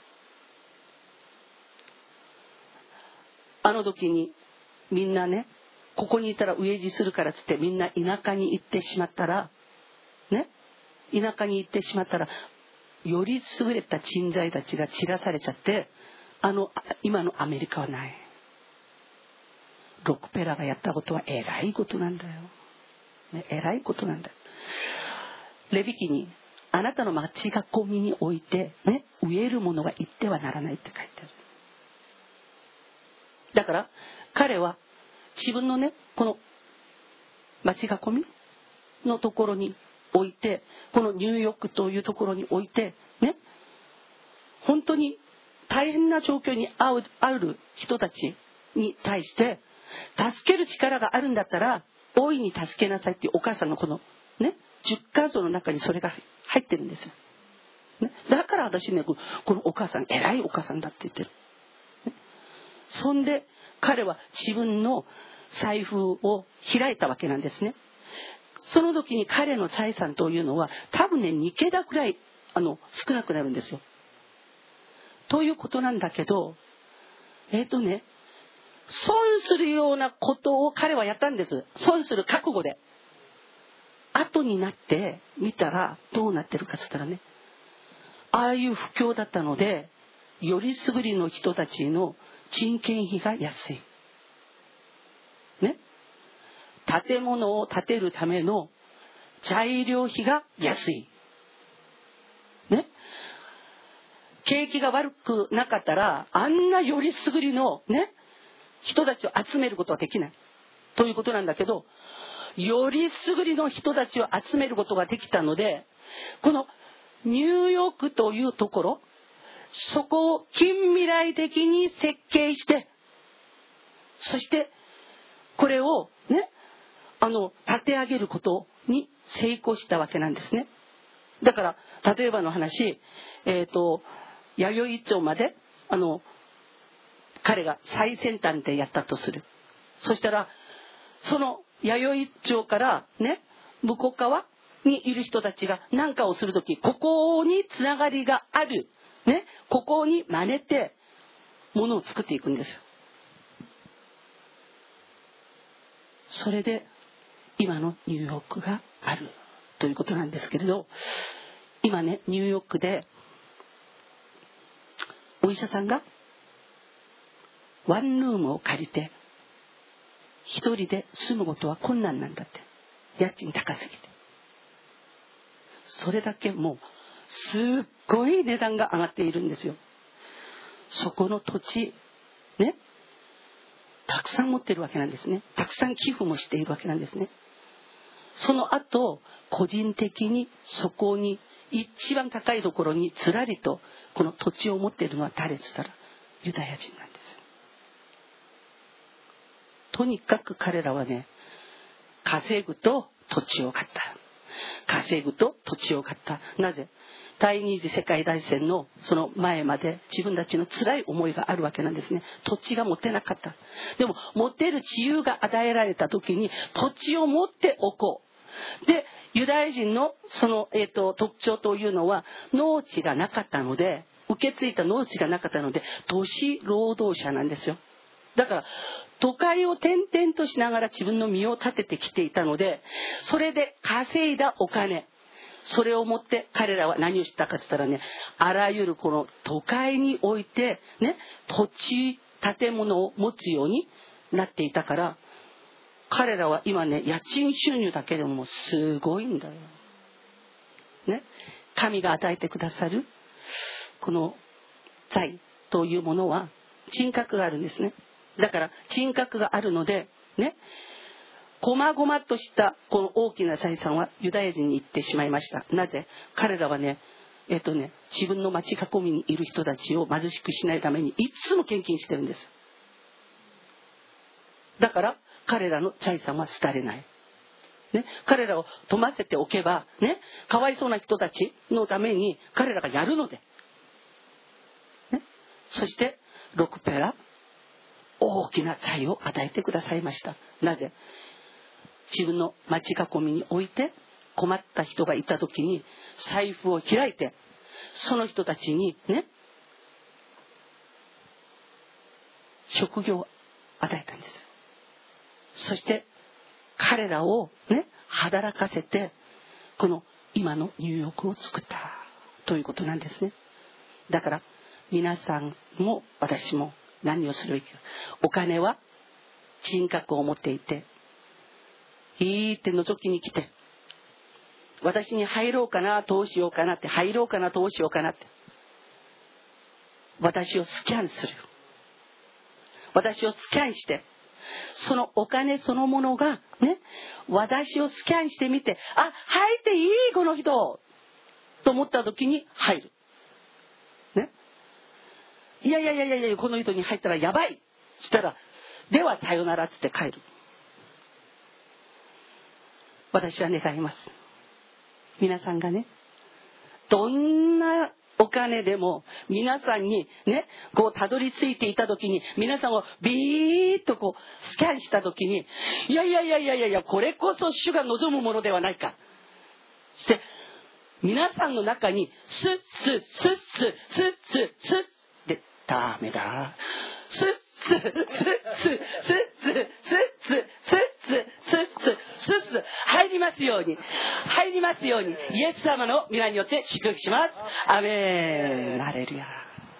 [SPEAKER 4] あの時にみんなね、ここにいたら飢え死するからつってみんな田舎に行ってしまったらね、田舎に行ってしまったらより優れた人材たちが散らされちゃって、あの今のアメリカはない。ロックペラーがやったことはえらいことなんだよ、ね、えらいことなんだよ。レビ記にあなたの町囲みにおいて、ね、植えるものは言ってはならないって書いてある。だから彼は自分のね、この町囲みのところにおいて、このニューヨークというところにおいてね、本当に大変な状況にあう、ある人たちに対して助ける力があるんだったら大いに助けなさいっていうお母さんのこのね、十箇条の中にそれが入ってるんですよ、ね、だから私ね、このお母さん偉いお母さんだって言ってる、ね、そんで彼は自分の財布を開いたわけなんですね。その時に彼の財産というのは多分ねに桁ぐらいあの少なくなるんですよ。ということなんだけど、えっとね損するようなことを彼はやったんです。損する覚悟で。後になって見たらどうなってるかって言ったらね、ああいう不況だったのでよりすぐりの人たちの人件費が安い、ね、建物を建てるための材料費が安い、ね、景気が悪くなかったらあんなよりすぐりのね人たちを集めることはできないということなんだけど、よりすぐりの人たちを集めることができたので、このニューヨークというところ、そこを近未来的に設計して、そしてこれをねあの立て上げることに成功したわけなんですね。だから例えばの話、えっと弥生町まであの彼が最先端でやったとする。そしたらその弥生町からね向こう側にいる人たちが何かをするとき、ここにつながりがある、ね、ここに真似てものを作っていくんですよ。それで今のニューヨークがあるということなんですけれど、今ねニューヨークでお医者さんがワンルームを借りて一人で住むことは困難なんだって。家賃高すぎて。それだけもうすっごい値段が上がっているんですよ。そこの土地ねたくさん持っているわけなんですね。たくさん寄付もしているわけなんですね。その後個人的にそこに一番高いところにつらりとこの土地を持っているのは誰って言ったらユダヤ人なんです。とにかく彼らはね稼ぐと土地を買った、稼ぐと土地を買った。なぜ？第二次世界大戦のその前まで自分たちの辛い思いがあるわけなんですね。土地が持てなかった。でも持てる自由が与えられた時に土地を持っておこう。でユダヤ人のその、えーと、特徴というのは農地がなかったので、受け継いだ農地がなかったので都市労働者なんですよ。だから都会を転々としながら自分の身を立ててきていたので、それで稼いだお金、それを持って彼らは何をしたかと言ったらね、あらゆるこの都会においてね土地建物を持つようになっていたから、彼らは今ね家賃収入だけでもすごいんだよ、ね、神が与えてくださるこの財というものは人格があるんですね。だから人格があるのでね、こまごまとしたこの大きな財産はユダヤ人に行ってしまいました。なぜ？彼らはね、えっとね、自分の町囲みにいる人たちを貧しくしないためにいつも献金してるんです。だから彼らの財産は廃れない。ね、彼らを富ませておけばね、かわいそうな人たちのために彼らがやるので、ね、そしてロクペラ大きな財を与えてくださいました。なぜ？自分の町囲みにおいて困った人がいた時に財布を開いてその人たちにね職業を与えたんです。そして彼らをね働かせてこの今のニューヨークを作ったということなんですね。だから皆さんも私も何をするべきか。お金は人格を持っていて、いいって覗きに来て、 私に入ろうかな、どうしようかなって、入ろうかな、どうしようかなって、私をスキャンする。私をスキャンして、そのお金そのものがね、私をスキャンしてみて、あ、入っていいこの人と思った時に入るね。いやいやいやいや、この人に入ったらやばいしたら、ではさよならっつって帰る。私は願います。皆さんがね、どんなお金でも皆さんにね、こうたどり着いていた時に、皆さんをビーッとこうスキャンした時に、いやいやいやいやいや、これこそ主が望むものではないかして皆さんの中にスッスッスッスッスッスッスッで、ダメだ、スッスッスッスッスッスッスッスッスッスッスッスッ入りますように、入りますように、イエス様の皆によって祝福します。アメン。ハレルヤ。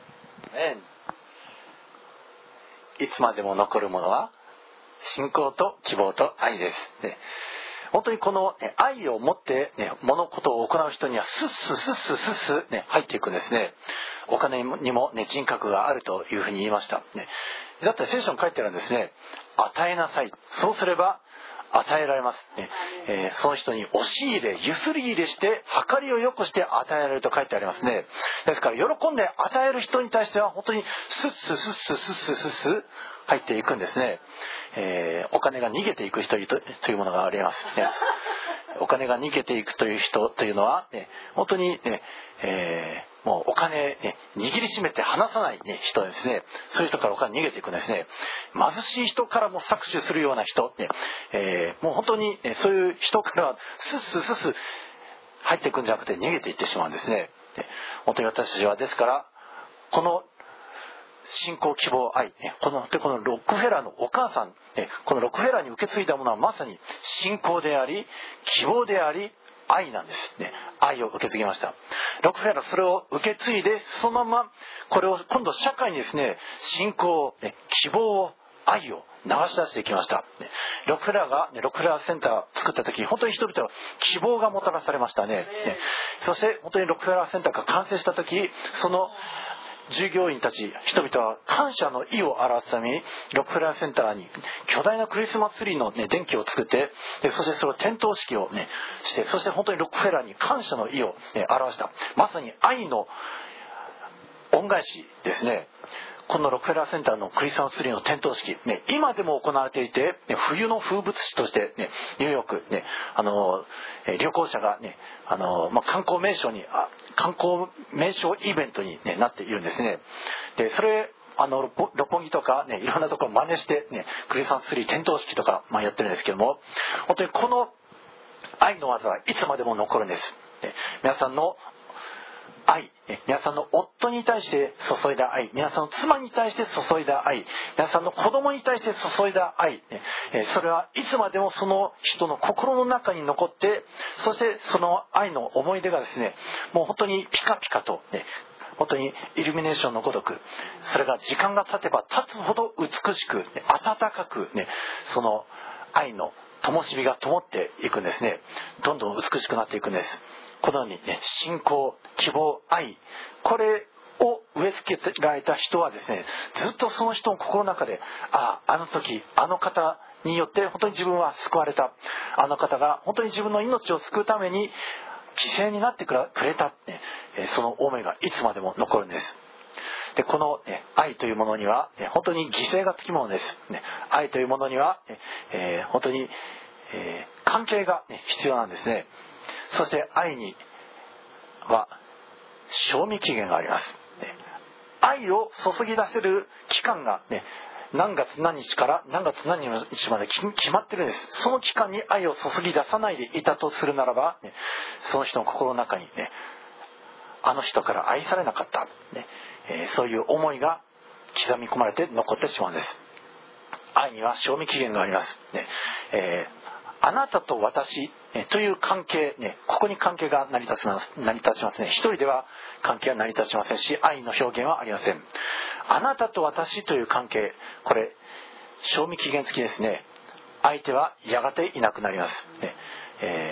[SPEAKER 1] いつまでも残るものは信仰と希望と愛です、ね、本当にこの愛を持って、ね、物事を行う人にはスッススッススッス、ね、入っていくんですね。お金にも、ね、人格があるというふうに言いました、ね、だって聖書に書いてあるんですね。与えなさい、そうすれば与えられます、ねえー、その人に押し入れ、ゆすり入れして計りをよくして与えられると書いてありますね。ですから喜んで与える人に対しては本当にスッスッスッスッスッスッスッスッ入っていくんですね、えー、お金が逃げていく人というものがありますね。お金が逃げていくという人というのは、ね、本当に、ねえー、もうお金、ね、握りしめて離さない、ね、人ですね。そういう人からお金逃げていくんですね。貧しい人からも搾取するような人、ねえー、もう本当に、ね、そういう人からはスッススッス入っていくんじゃなくて逃げていってしまうんですね。で本当に私たちはですからこの信仰、希望、愛、この、このロックフェラーのお母さん、このロックフェラーに受け継いだものはまさに信仰であり希望であり愛なんですね。愛を受け継ぎました。ロックフェラーはそれを受け継いで、そのままこれを今度社会にですね、信仰、希望、愛を流し出していきました。ロックフェラーがロックフェラーセンターを作った時、本当に人々は希望がもたらされましたね。そして本当にロックフェラーセンターが完成した時、その従業員たち人々は感謝の意を表すためにロックフェラーセンターに巨大なクリスマスツリーの、ね、電気を作って、でそしてそれを点灯式を、ね、して、そして本当にロックフェラーに感謝の意を、ね、表した、まさに愛の恩返しですね。このロックフェラーセンターのクリスマスツリーの点灯式、ね、今でも行われていて、ね、冬の風物詩として、ね、ニューヨーク、ね、あの旅行者が、ねあのまあ、観光名所にあ観光名所イベントに、ね、なっているんですね。でそれあの六本木とか、ね、いろんなところを真似して、ね、クリスマスツリー点灯式とか、まあ、やってるんですけども、本当にこの愛の技はいつまでも残るんです。ね、皆さんの愛、皆さんの夫に対して注いだ愛、皆さんの妻に対して注いだ愛、皆さんの子供に対して注いだ愛、それはいつまでもその人の心の中に残って、そしてその愛の思い出がですね、もう本当にピカピカと、ね、本当にイルミネーションのごとく、それが時間が経てば経つほど美しく、温かく、ね、その愛の灯火が灯っていくんですね。どんどん美しくなっていくんです。このようにね、信仰、希望、愛、これを植え付けられた人はですね、ずっとその人の心の中で、ああ、あの時あの方によって本当に自分は救われた、あの方が本当に自分の命を救うために犠牲になってくれた、ね、その思いがいつまでも残るんです。でこの、ね、愛というものには、ね、本当に犠牲がつきものです、ね、愛というものには、ねえー、本当に、えー、関係が、ね、必要なんですね。そして愛には賞味期限があります。愛を注ぎ出せる期間が、ね、何月何日から何月何日まで決まってるんです。その期間に愛を注ぎ出さないでいたとするならば、ね、その人の心の中にね、あの人から愛されなかった、ねえー、そういう思いが刻み込まれて残ってしまうんです。愛には賞味期限があります、ねえーあなたと私という関係、ね、ここに関係が成り立ちます、成り立ちますね。一人では関係は成り立ちませんし、愛の表現はありません。あなたと私という関係、これ賞味期限付きですね。相手はやがていなくなります、ねえー、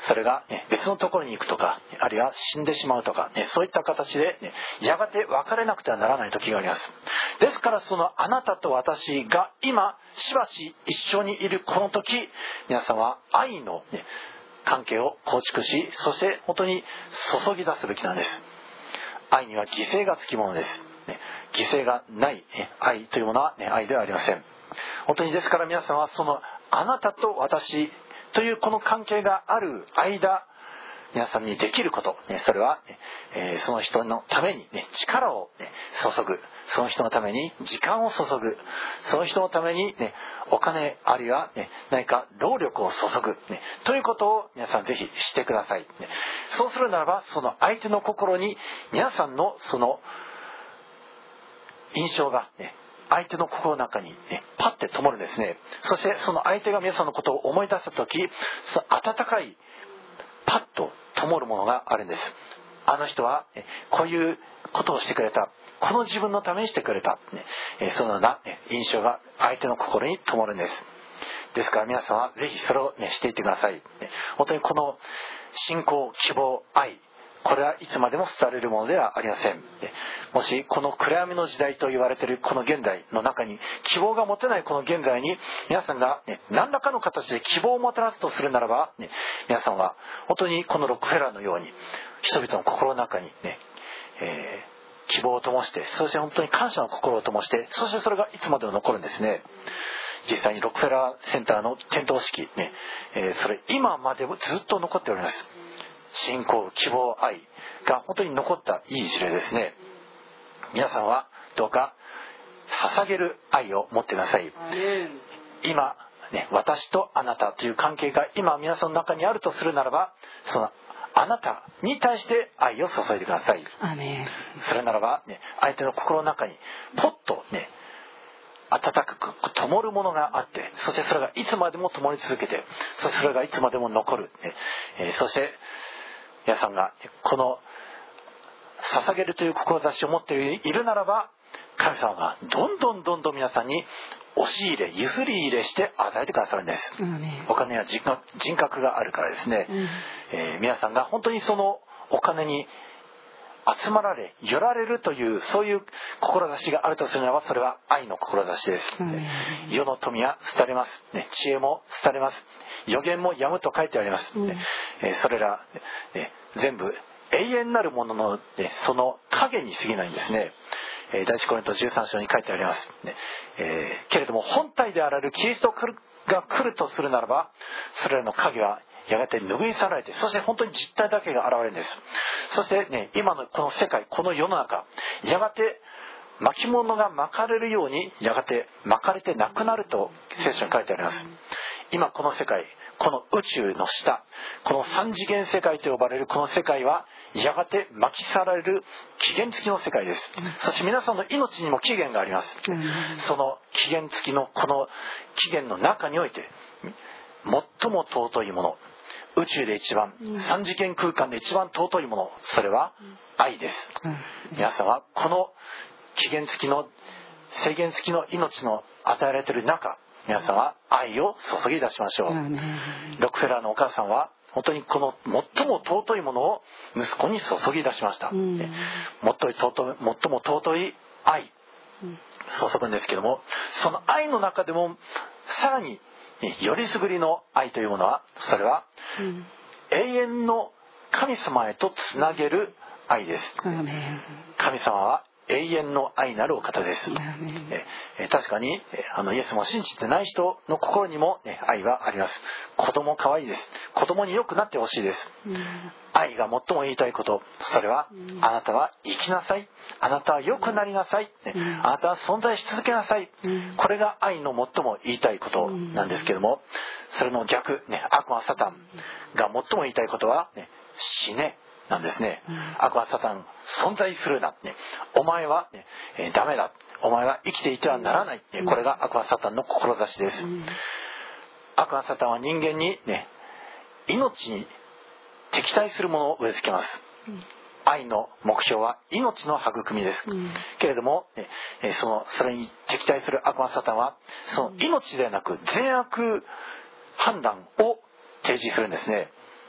[SPEAKER 1] それが、ね、別のところに行くとか、あるいは死んでしまうとか、ね、そういった形で、ね、やがて別れなくてはならない時があります。ですからそのあなたと私が今しばし一緒にいるこの時、皆さんは愛の、ね、関係を構築し、そして本当に注ぎ出すべきなんです。愛には犠牲がつきものです、ね、犠牲がない、ね、愛というものは、ね、愛ではありません。本当にですから皆さんはそのあなたと私というこの関係がある間、皆さんにできること、ね、それは、ねえー、その人のために、ね、力を、ね、注ぐ、その人のために時間を注ぐ、その人のために、ね、お金あるいは、ね、何か労力を注ぐ、ね、ということを皆さんぜひしてください、ね、そうするならばその相手の心に皆さんのその印象が、ね、相手の心の中に、ね、パッて灯るんですね。そしてその相手が皆さんのことを思い出した時、その温かいパッと灯るものがあるんです。あの人は、ね、こういうことをしてくれた、この自分のためにしてくれた、ねえー、そのような、ね、印象が相手の心に灯るんです。ですから皆さんはぜひそれを、ね、していってください、ね、本当にこの信仰、希望、愛、これはいつまでも伝われるものではありません。もしこの暗闇の時代と言われているこの現代の中に希望が持てないこの現在に皆さんが、ね、何らかの形で希望をもたらすとするならば、ね、皆さんは本当にこのロックフェラーのように人々の心の中に、ねえー、希望を灯して、そして本当に感謝の心を灯して、そしてそれがいつまでも残るんですね。実際にロックフェラーセンターの点灯式、ねえー、それ今までもずっと残っております。信仰、希望、愛が本当に残ったいい事例ですね。皆さんはどうか捧げる愛を持ってください。今、ね、私とあなたという関係が今皆さんの中にあるとするならば、そのあなたに対して愛を注いでください。
[SPEAKER 4] アメン。
[SPEAKER 1] それならば、ね、相手の心の中にポッとね、温かく灯るものがあって、そしてそれがいつまでも灯り続けて、そしてそれがいつまでも残る、ねえー、そして皆さんがこの捧げるという志を持っているならば、神様がどんどんどんどん皆さんに押し入れ、譲り入れして与えてくださるんです。お金は人格があるからですね、うんえー、皆さんが本当にそのお金に集まられ、寄られるというそういう志があるとするならば、それは愛の志です。うん、世の富は廃れます、ね、知恵も廃れます、予言もやむと書いてあります、うんえー、それら、ね、全部永遠なるものの、ね、その影に過ぎないんですね。えー、第一コリントじゅうさん章に書いてあります、ねえー、けれども本体であられるキリストが来るとするならば、それらの影はやがて拭い去られて、そして本当に実体だけが現れるんです。そしてね、今のこの世界、この世の中、やがて巻物が巻かれるようにやがて巻かれてなくなると聖書に書いてあります。今この世界、この宇宙の下、この三次元世界と呼ばれるこの世界はやがて巻き去られる期限付きの世界です。そして皆さんの命にも期限があります。その期限付きのこの期限の中において最も尊いもの、宇宙で一番、三次元空間で一番尊いもの、それは愛です。皆さんはこの期限付きの制限付きの命の与えられている中、皆さんは愛を注ぎ出しましょう。ロックフェラーのお母さんは本当にこの最も尊いものを息子に注ぎ出しました。最も尊い、最も尊い愛注ぐんですけども、その愛の中でもさらによりすぐりの愛というものは、それは永遠の神様へとつなげる愛です。神様は永遠の愛なるお方です。え確かにあのイエスも信じてない人の心にも、ね、愛はあります。子供可愛いです。子供に良くなってほしいです。愛が最も言いたいこと、それはあなたは生きなさい、あなたは良くなりなさい、ね、あなたは存在し続けなさい、これが愛の最も言いたいことなんですけども、それの逆、ね、悪魔サタンが最も言いたいことは、ね、死ねなんですね。悪魔サタン存在するな、ね、お前は、ねえー、ダメだ、お前は生きていてはならない、ね、これが悪魔サタンの志です。悪魔サタンは人間に、ね、命に敵対するものを植え付けます。愛の目標は命の育みです、けれども、ね、そのそれに敵対する悪魔サタンはその命ではなく善悪判断を提示するんですね。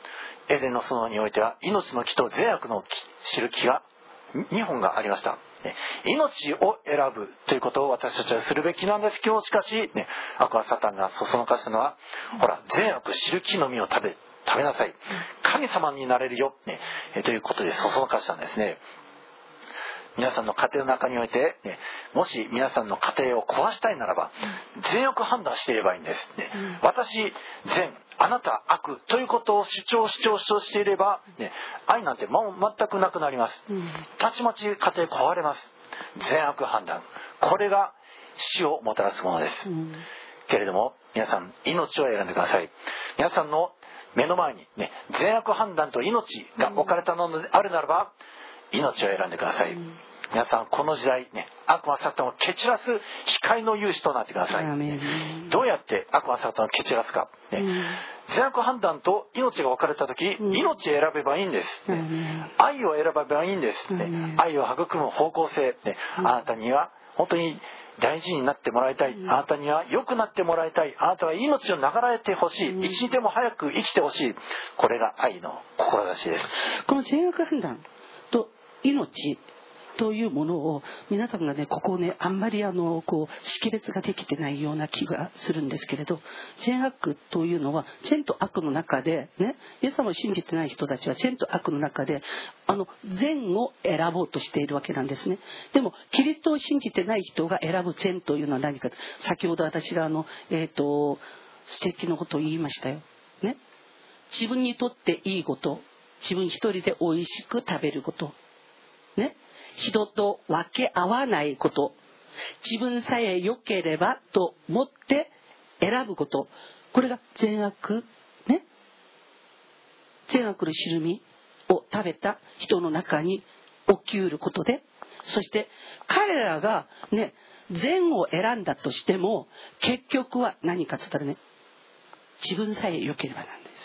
[SPEAKER 1] エデンの園においては命の木と善悪の木知る木がにほんがありました。ね、命を選ぶということを私たちはするべきなんです。今日しかし、ね、悪はサタンがそそのかしたのは、ほら善悪知る木の実を食べ食べなさい、神様になれるよ、ね、えということでそそのかしたんですね。皆さんの家庭の中において、ね、もし皆さんの家庭を壊したいならば善悪判断していればいいんです、ね、私善、あなた悪ということを主張主張主張していれば、ね、愛なんてもう全くなくなります。たちまち家庭壊れます。善悪判断、これが死をもたらすものです、うん、けれども皆さん命を選んでください。皆さんの目の前に、ね、善悪判断と命が置かれたのであるならば、命を選んでください、うん、皆さんこの時代、ね、悪魔サタンを蹴散らす光の勇士となってください。どうやって悪魔サタンを蹴散らすか、ね、うん、善悪判断と命が分かれた時、うん、命を選べばいいんです、ね、うん、愛を選べばいいんです、ね、うん、愛を育む方向性、ね、うん、あなたには本当に大事になってもらいたい、うん、あなたには良くなってもらいたい、あなたは命を流れてほしい、うん、一日でも早く生きてほしい、これが愛の志です。
[SPEAKER 4] この善悪判断と命というものを皆さんがね、ここね、あんまりあのこう識別ができてないような気がするんですけれど、善悪というのは善と悪の中でね、イエス様を信じてない人たちは善と悪の中であの善を選ぼうとしているわけなんですね。でもキリストを信じてない人が選ぶ善というのは何か、先ほど私があのえっと素敵なことを言いましたよね。自分にとっていいこと、自分一人で美味しく食べることね、人と分け合わないこと、自分さえ良ければと思って選ぶこと、これが善悪ね、善悪のしるみを食べた人の中に起きうることで、そして彼らがね善を選んだとしても結局は何かつったらね、自分さえ良ければなんです。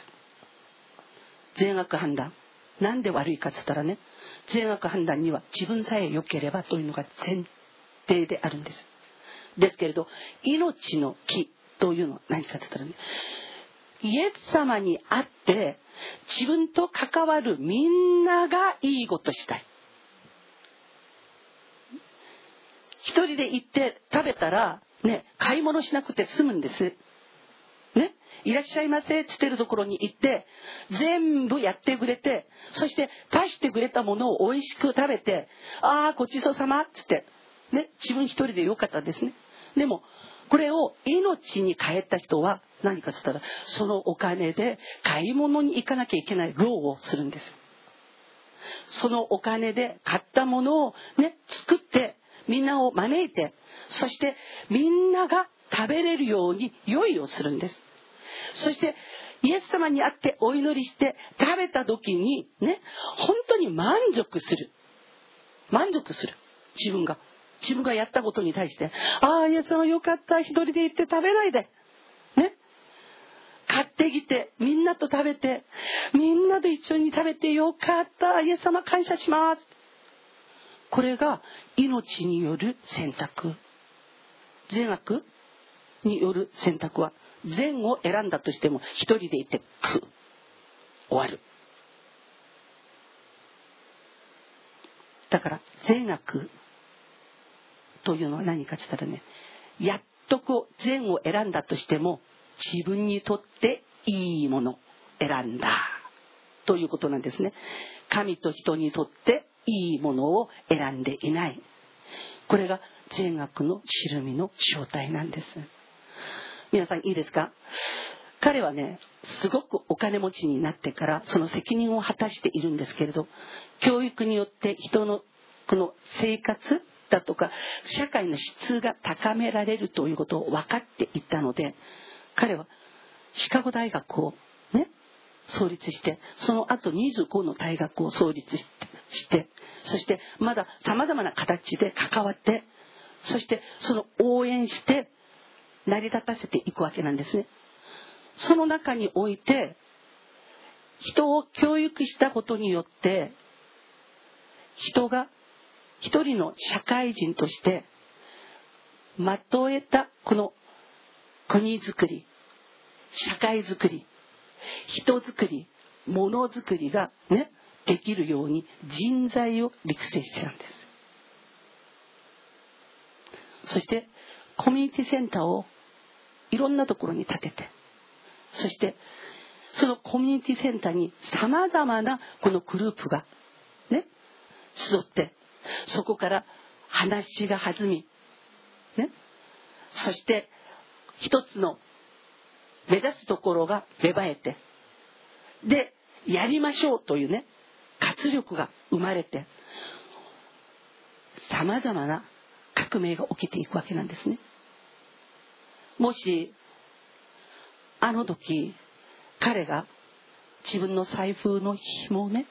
[SPEAKER 4] 善悪判断、なんで悪いかつったらね、善悪判断には自分さえ良ければというのが前提であるんです。ですけれど命の木というのは何かと言ったらね、イエス様に会って自分と関わるみんながいいことしたい。一人で行って食べたらね、買い物しなくて済むんですね。いらっしゃいませって言ってるところに行って全部やってくれて、そして出してくれたものを美味しく食べて、ああごちそうさまって言ってね、自分一人でよかったですね。でもこれを命に変えた人は何かって言ったら、そのお金で買い物に行かなきゃいけない労をするんです。そのお金で買ったものをね作ってみんなを招いて、そしてみんなが食べれるように用意をするんです。そしてイエス様に会ってお祈りして食べた時にね、本当に満足する満足する自分が自分がやったことに対して、ああイエス様よかった、一人で行って食べないでね、買ってきてみんなと食べて、みんなで一緒に食べてよかった、イエス様感謝します。これが命による選択。善悪による選択は、善を選んだとしても一人でいてく終わる。だから善悪というのは何かと言ったらね、やっとこう善を選んだとしても自分にとっていいものを選んだということなんですね。神と人にとっていいものを選んでいない。これが善悪のしるみの正体なんです。皆さんいいですか？彼はね、すごくお金持ちになってからその責任を果たしているんですけれど、教育によって人のこの生活だとか社会の質が高められるということを分かっていったので、彼はシカゴ大学をね創立して、その後にじゅうごの大学を創立して、してそしてまださまざまな形で関わって、そしてその応援して成り立たせていくわけなんですね。その中において人を教育したことによって、人が一人の社会人としてまとえたこの国づくり、社会づくり、人づくり、 ものづくりがねできるように人材を育成してるんです。そしてコミュニティセンターをいろんなところに建てて、そしてそのコミュニティセンターにさまざまなこのグループがね集って、そこから話が弾み、ね、そして一つの目指すところが芽生えて、でやりましょうというね活力が生まれて、さまざまな革命が起きていくわけなんですね。もしあの時彼が自分の財布の紐をね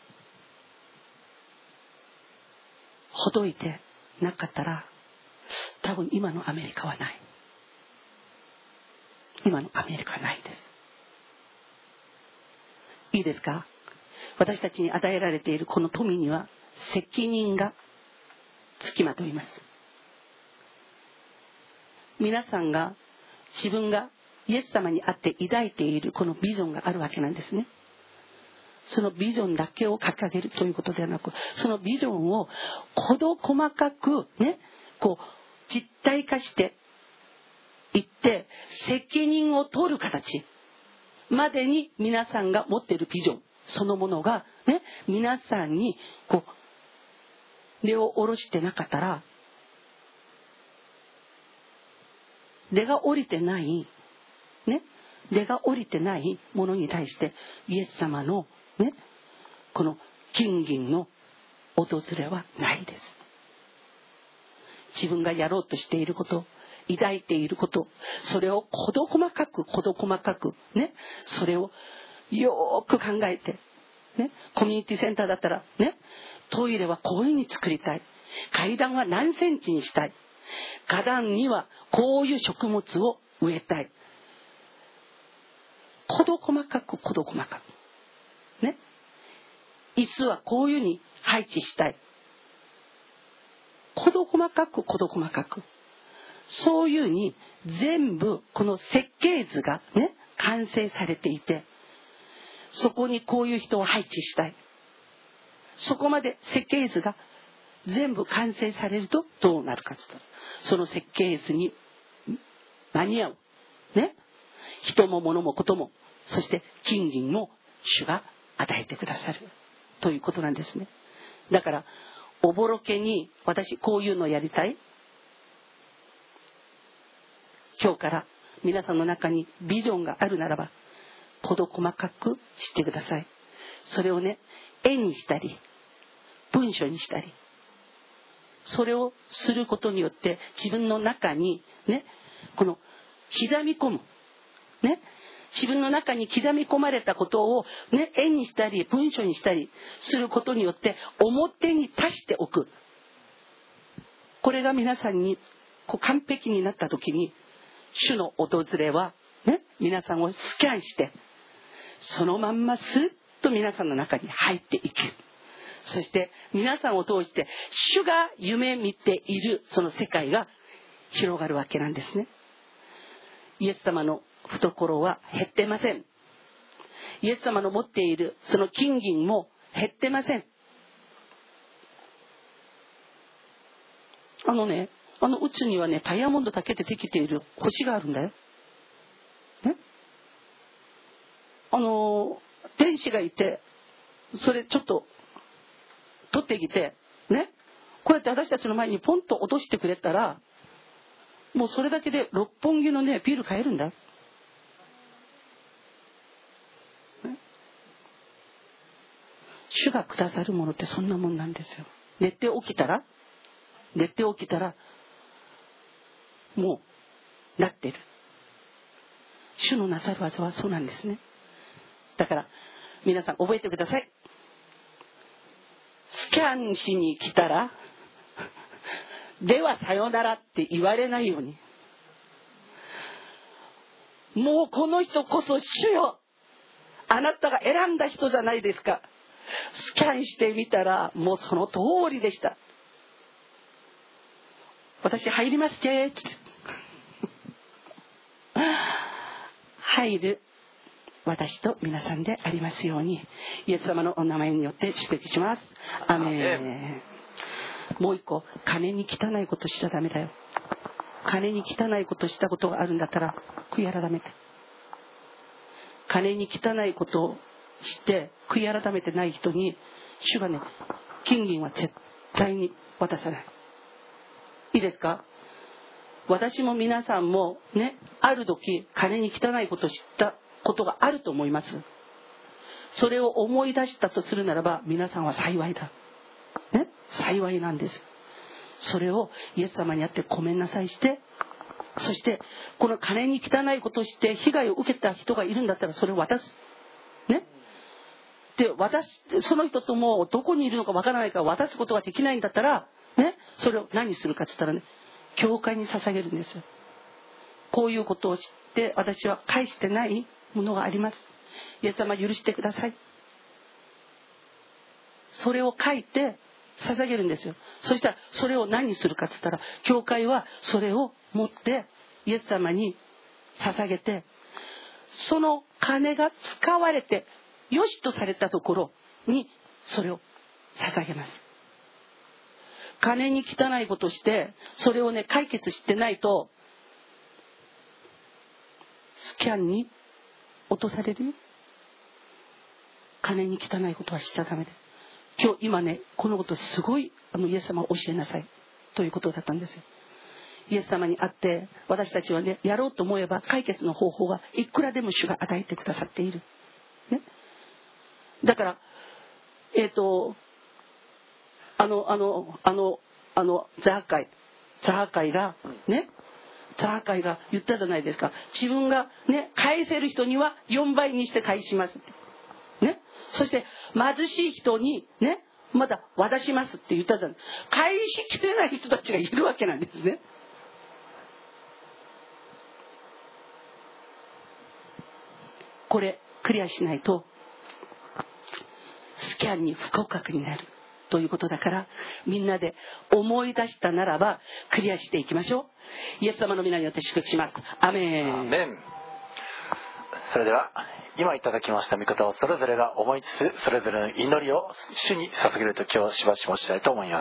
[SPEAKER 4] ほどいてなかったら、多分今のアメリカはない。今のアメリカはないです。いいですか？私たちに与えられているこの富には責任がつきまといます。皆さんが自分がイエス様にあって抱いているこのビジョンがあるわけなんですね。そのビジョンだけを掲げるということではなく、そのビジョンを事細かくねこう実体化していって、責任を取る形までに皆さんが持っているビジョンそのものがね皆さんにこう根を下ろしてなかったら、根が降りてないね根が降りてないものに対してイエス様のねこの金銀の訪れはないです。自分がやろうとしていること、抱いていること、それを事細かく事細かくねそれをよく考えてね、コミュニティセンターだったらねトイレはこういうふうに作りたい、階段は何センチにしたい、花壇にはこういう食物を植えたい、事細かく事細かくね、椅子はこういうふうに配置したい、事細かく事細かく、そういうふうに全部この設計図がね完成されていて、そこにこういう人を配置したい、そこまで設計図が全部完成されるとどうなるかというと、その設計図に間に合うね人も物もことも、そして金銀も主が与えてくださるということなんですね。だからおぼろけに私こういうのをやりたい、今日から皆さんの中にビジョンがあるならば事細かくしてください。それをね絵にしたり文章にしたり、それをすることによって自分の中にねこの刻み込むね、自分の中に刻み込まれたことをね絵にしたり文章にしたりすることによって表に出しておく。これが皆さんにこう完璧になった時に、主の訪れはね皆さんをスキャンしてそのまんまスッと皆さんの中に入っていく。そして皆さんを通して主が夢見ているその世界が広がるわけなんですね。イエス様の懐は減ってません。イエス様の持っているその金銀も減ってません。あのねあの宇宙にはねダイヤモンドだけでできている星があるんだよ、ね、あの天使がいて、それちょっと取ってきてね、こうやって私たちの前にポンと落としてくれたら、もうそれだけで六本木のねビール買えるんだよ、ね、主がくださるものってそんなもんなんですよ。寝て起きたら寝て起きたらもうなってる。主のなさる技はそうなんですね。だから皆さん覚えてください。スキャンしに来たらではさよならって言われないように、もうこの人こそ主よ、あなたが選んだ人じゃないですか。スキャンしてみたらもうその通りでした。私入りましてって入る私と皆さんでありますように、イエス様のお名前によって祝福します。アーメン。もう一個、金に汚いことしちゃダメだよ。金に汚いことしたことがあるんだったら悔い改めて。金に汚いことをして悔い改めてない人に主がね、金銀は絶対に渡さない。いいですか？私も皆さんもね、ある時金に汚いことを知ったことがあると思います。それを思い出したとするならば、皆さんは幸いだ、ね、幸いなんです。それをイエス様にあってごめんなさいして、そしてこの金に汚いことをして被害を受けた人がいるんだったらそれを渡す、ね、で渡し、その人ともどこにいるのかわからないから渡すことができないんだったら、ね、それを何するかって言ったらね、教会に捧げるんですよ。こういうことを知って私は返してないものがあります。イエス様許してください。それを書いて捧げるんですよ。そしたらそれを何するかって言ったら、教会はそれを持ってイエス様に捧げて、その金が使われて良しとされたところにそれを捧げます。金に汚いことしてそれをね解決してないとスキャンに落とされるよ。金に汚いことはしちゃダメで、今日今ねこのことすごいあのイエス様を教えなさいということだったんですよ。イエス様に会って私たちはね、やろうと思えば解決の方法がいくらでも主が与えてくださっている、ね、だからえっとあのあのあのあのザーカイザーカイがねザーカイが言ったじゃないですか。自分がね返せる人にはよんばいにして返しますってね。そして貧しい人にねまだ渡しますって言ったじゃない。返しきれない人たちがいるわけなんですね。これクリアしないとスキャンに不合格になるということだから、みんなで思い出したならばクリアしていきましょう。イエス様の皆によって祝福します。アメン。
[SPEAKER 1] アメン。それでは今いただきました御言葉をそれぞれが思いつつ、それぞれの祈りを主に捧げるときをしばしもしたいと思います。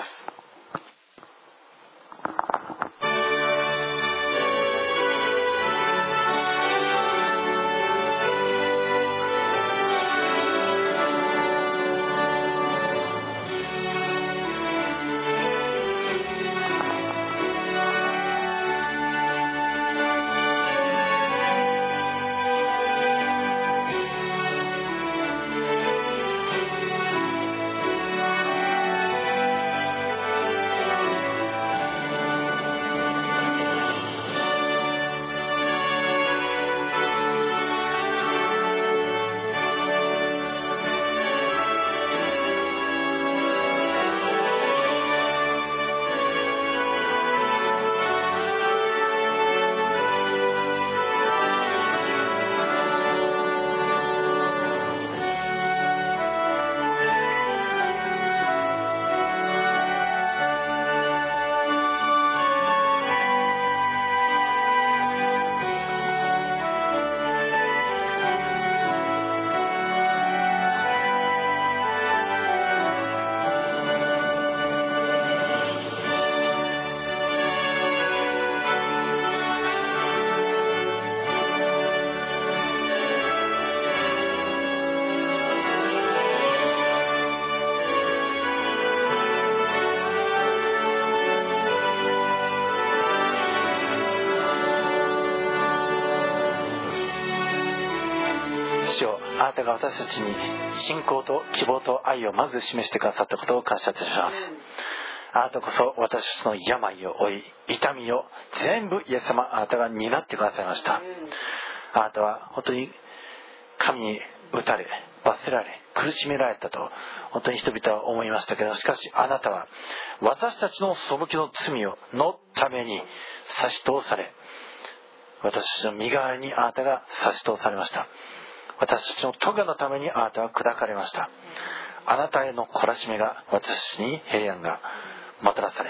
[SPEAKER 1] あなたが私たちに信仰と希望と愛をまず示してくださったことを感謝いたします。あなたこそ私たちの病を負い、痛みを全部イエス様あなたが担ってくださいました。あなたは本当に神に打たれ罰せられ苦しめられたと本当に人々は思いましたけど、しかしあなたは私たちの背きの罪をのために差し通され、私たちの身代わりにあなたが差し通されました。私たちの咎のためにあなたは砕かれました。あなたへの懲らしめが私たちに平安がもたらされ、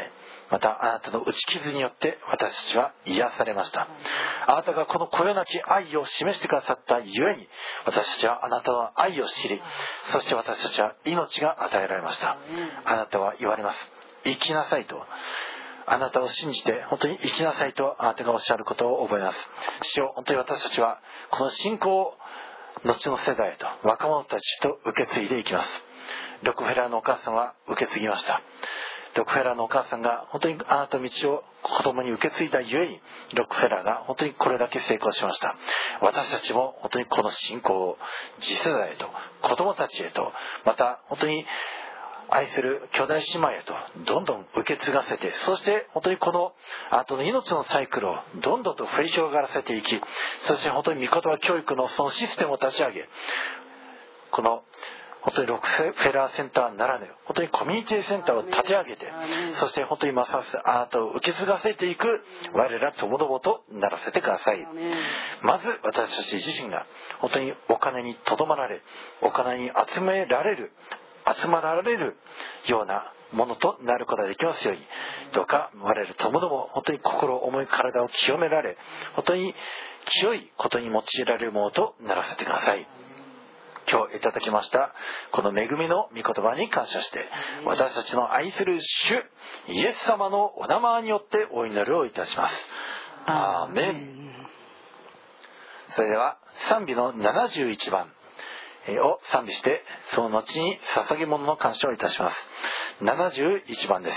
[SPEAKER 1] またあなたの打ち傷によって私たちは癒されました。あなたがこのこよなき愛を示してくださったゆえに、私たちはあなたの愛を知り、そして私たちは命が与えられました。あなたは言われます。生きなさいと。あなたを信じて本当に生きなさいとあなたがおっしゃることを覚えます。主よ、本当に私たちはこの信仰を後の世代へと若者たちと受け継いでいきます。ロックフェラーのお母さんは受け継ぎました。ロックフェラーのお母さんが本当にあなたの道を子供に受け継いだゆえに、ロックフェラーが本当にこれだけ成功しました。私たちも本当にこの信仰を次世代へと、子供たちへと、また本当に愛する兄弟姉妹へとどんどん受け継がせて、そして本当にこの後の命のサイクルをどんどんと振り広がらせていき、そして本当に御言葉教育のそのシステムを立ち上げ、この本当にロックフェラーセンターならぬ本当にコミュニティセンターを立て上げて、そして本当にますますあなたを受け継がせていく我らともどもとならせてください。まず私たち自身が本当にお金にとどまられ、お金に集められる集まられるようなものとなることができますように、どうか我々ともども本当に心、思い、体を清められ、本当に清いことに用いられるものとならせてください。今日いただきましたこの恵みの御言葉に感謝して、私たちの愛する主イエス様のお名前によってお祈りをいたします。アーメン。それでは賛美のななじゅういちばんを賛美して、その後に捧げ物の感謝をいたします。ななじゅういちばんです。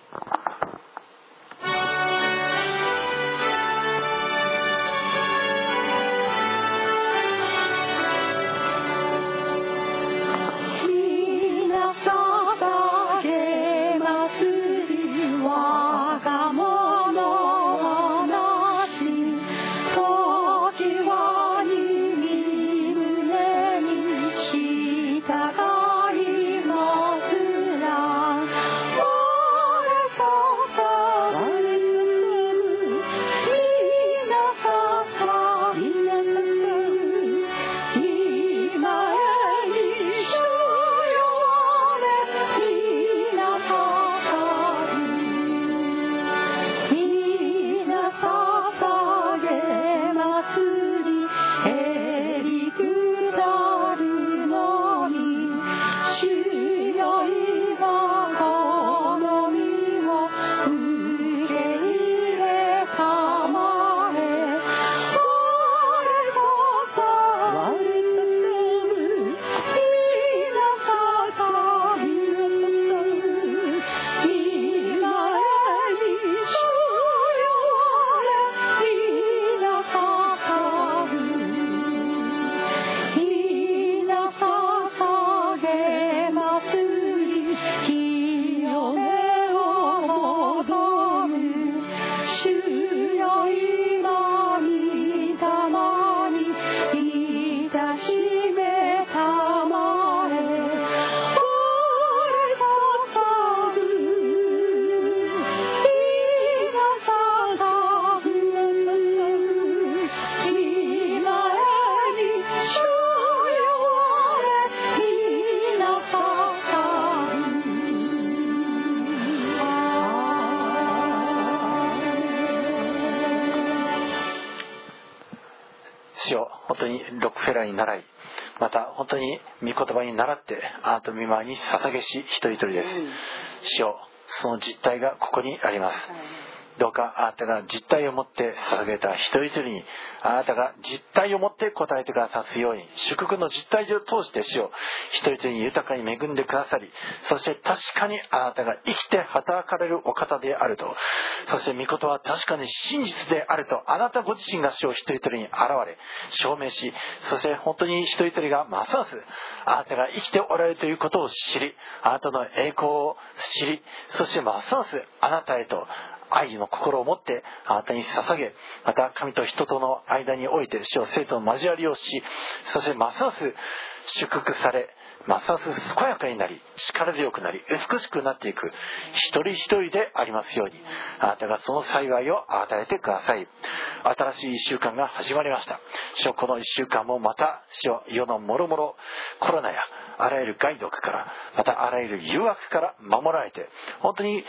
[SPEAKER 1] 本当にロックフェラーに習い、また本当に御言葉に習ってあなたの御前に捧げし一人一人です。主よ、その実態がここにあります。どうかあなたが実態を持って捧げた一人一人に、あなたが実態を持って答えてくださすように、祝福の実態を通して主を一人一人に豊かに恵んでくださり、そして確かにあなたが生きて働かれるお方であると、そして御言葉は確かに真実であると、あなたご自身が主を一人一人に現れ証明し、そして本当に一人一人がますますあなたが生きておられるということを知り、あなたの栄光を知り、そしてますますあなたへと愛の心を持ってあなたに捧げ、また神と人との間において主を生徒の交わりをし、そしてますます祝福され、ますます健やかになり、力強くなり、美しくなっていく一人一人でありますように、あなたがその幸いを与えてください。新しい一週間が始まりました。主よ、この一週間もまた主よ、世のもろもろコロナやあらゆる害毒から、またあらゆる誘惑から守られて、本当に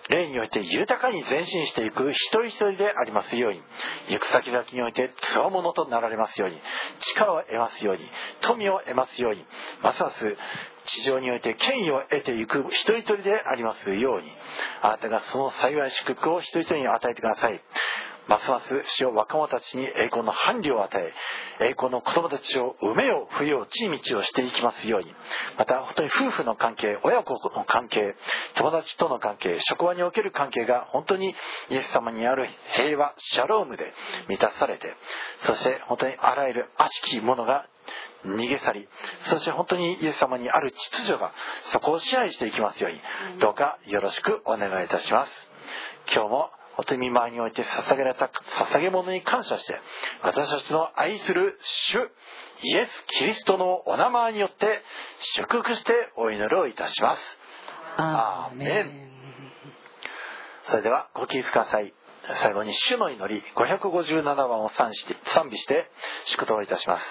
[SPEAKER 1] 霊において豊かに前進していく一人一人でありますように、行く先々において強者となられますように、力を得ますように、富を得ますように、ますます地上において権威を得ていく一人一人でありますように、あなたがその幸い祝福を一人一人に与えてください。ますます主よ、若者たちに栄光の伴侶を与え、栄光の子供たちを埋めよう、増えよう、地道をしていきますように、また本当に夫婦の関係、親子の関係、友達との関係、職場における関係が本当にイエス様にある平和、シャロームで満たされて、そして本当にあらゆる悪しきものが逃げ去り、そして本当にイエス様にある秩序がそこを支配していきますように、どうかよろしくお願いいたします。今日も本当に見舞いにおいて捧げられた捧げ物に感謝して、私たちの愛する主イエス・キリストのお名前によって祝福してお祈りをいたします。アーメン。それではご起立ください。最後に主の祈りごひゃくごじゅうななばんを賛美して祝祷いたします。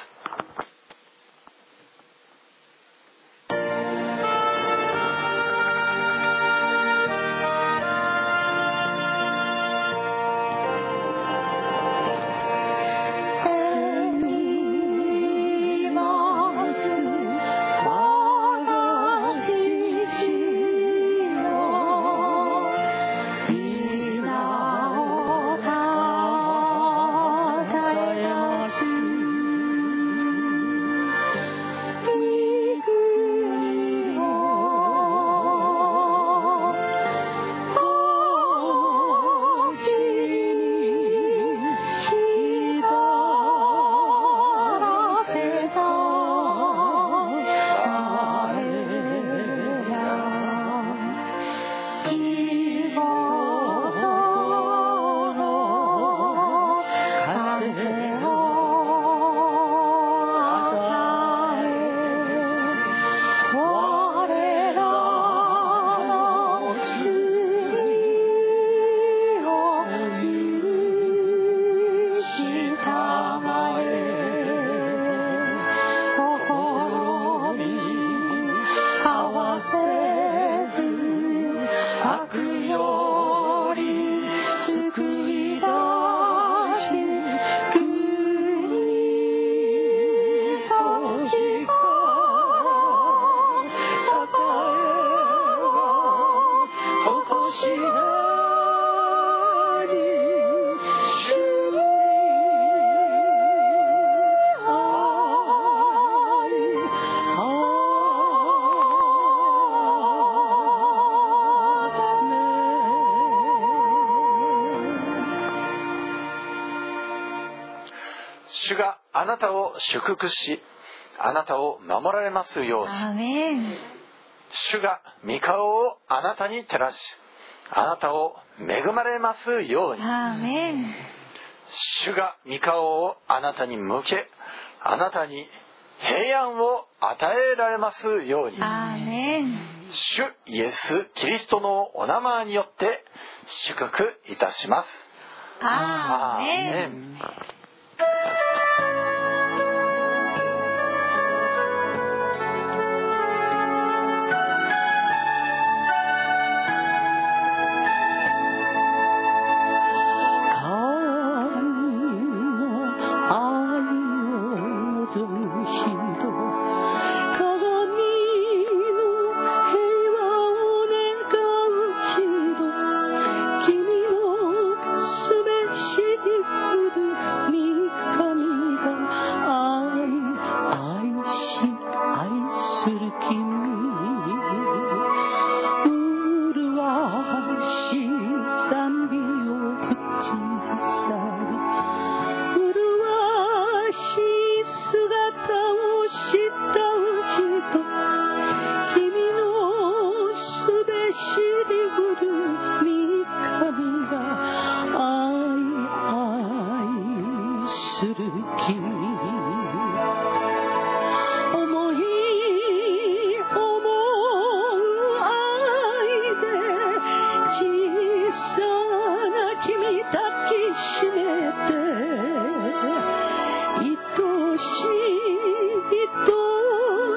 [SPEAKER 1] 主があなたを祝福し、あなたを守られますように。
[SPEAKER 3] アーメン。
[SPEAKER 1] 主が御顔をあなたに照らし、あなたを恵まれますように。
[SPEAKER 3] アーメン。
[SPEAKER 1] 主が御顔をあなたに向け、あなたに平安を与えられますように。
[SPEAKER 3] アーメン。
[SPEAKER 1] 主イエス・キリストのお名前によって祝福いたします。
[SPEAKER 3] アーメン。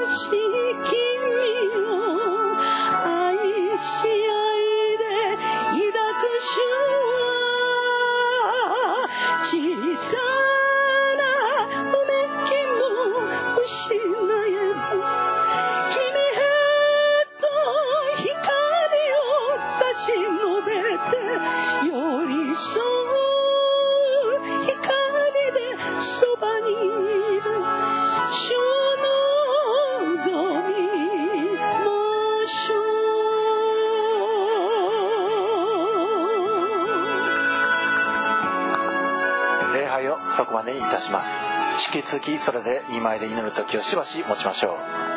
[SPEAKER 2] 愛
[SPEAKER 1] そこまでにいたします。引き続きそれでにまいで祈る時をしばし持ちましょう。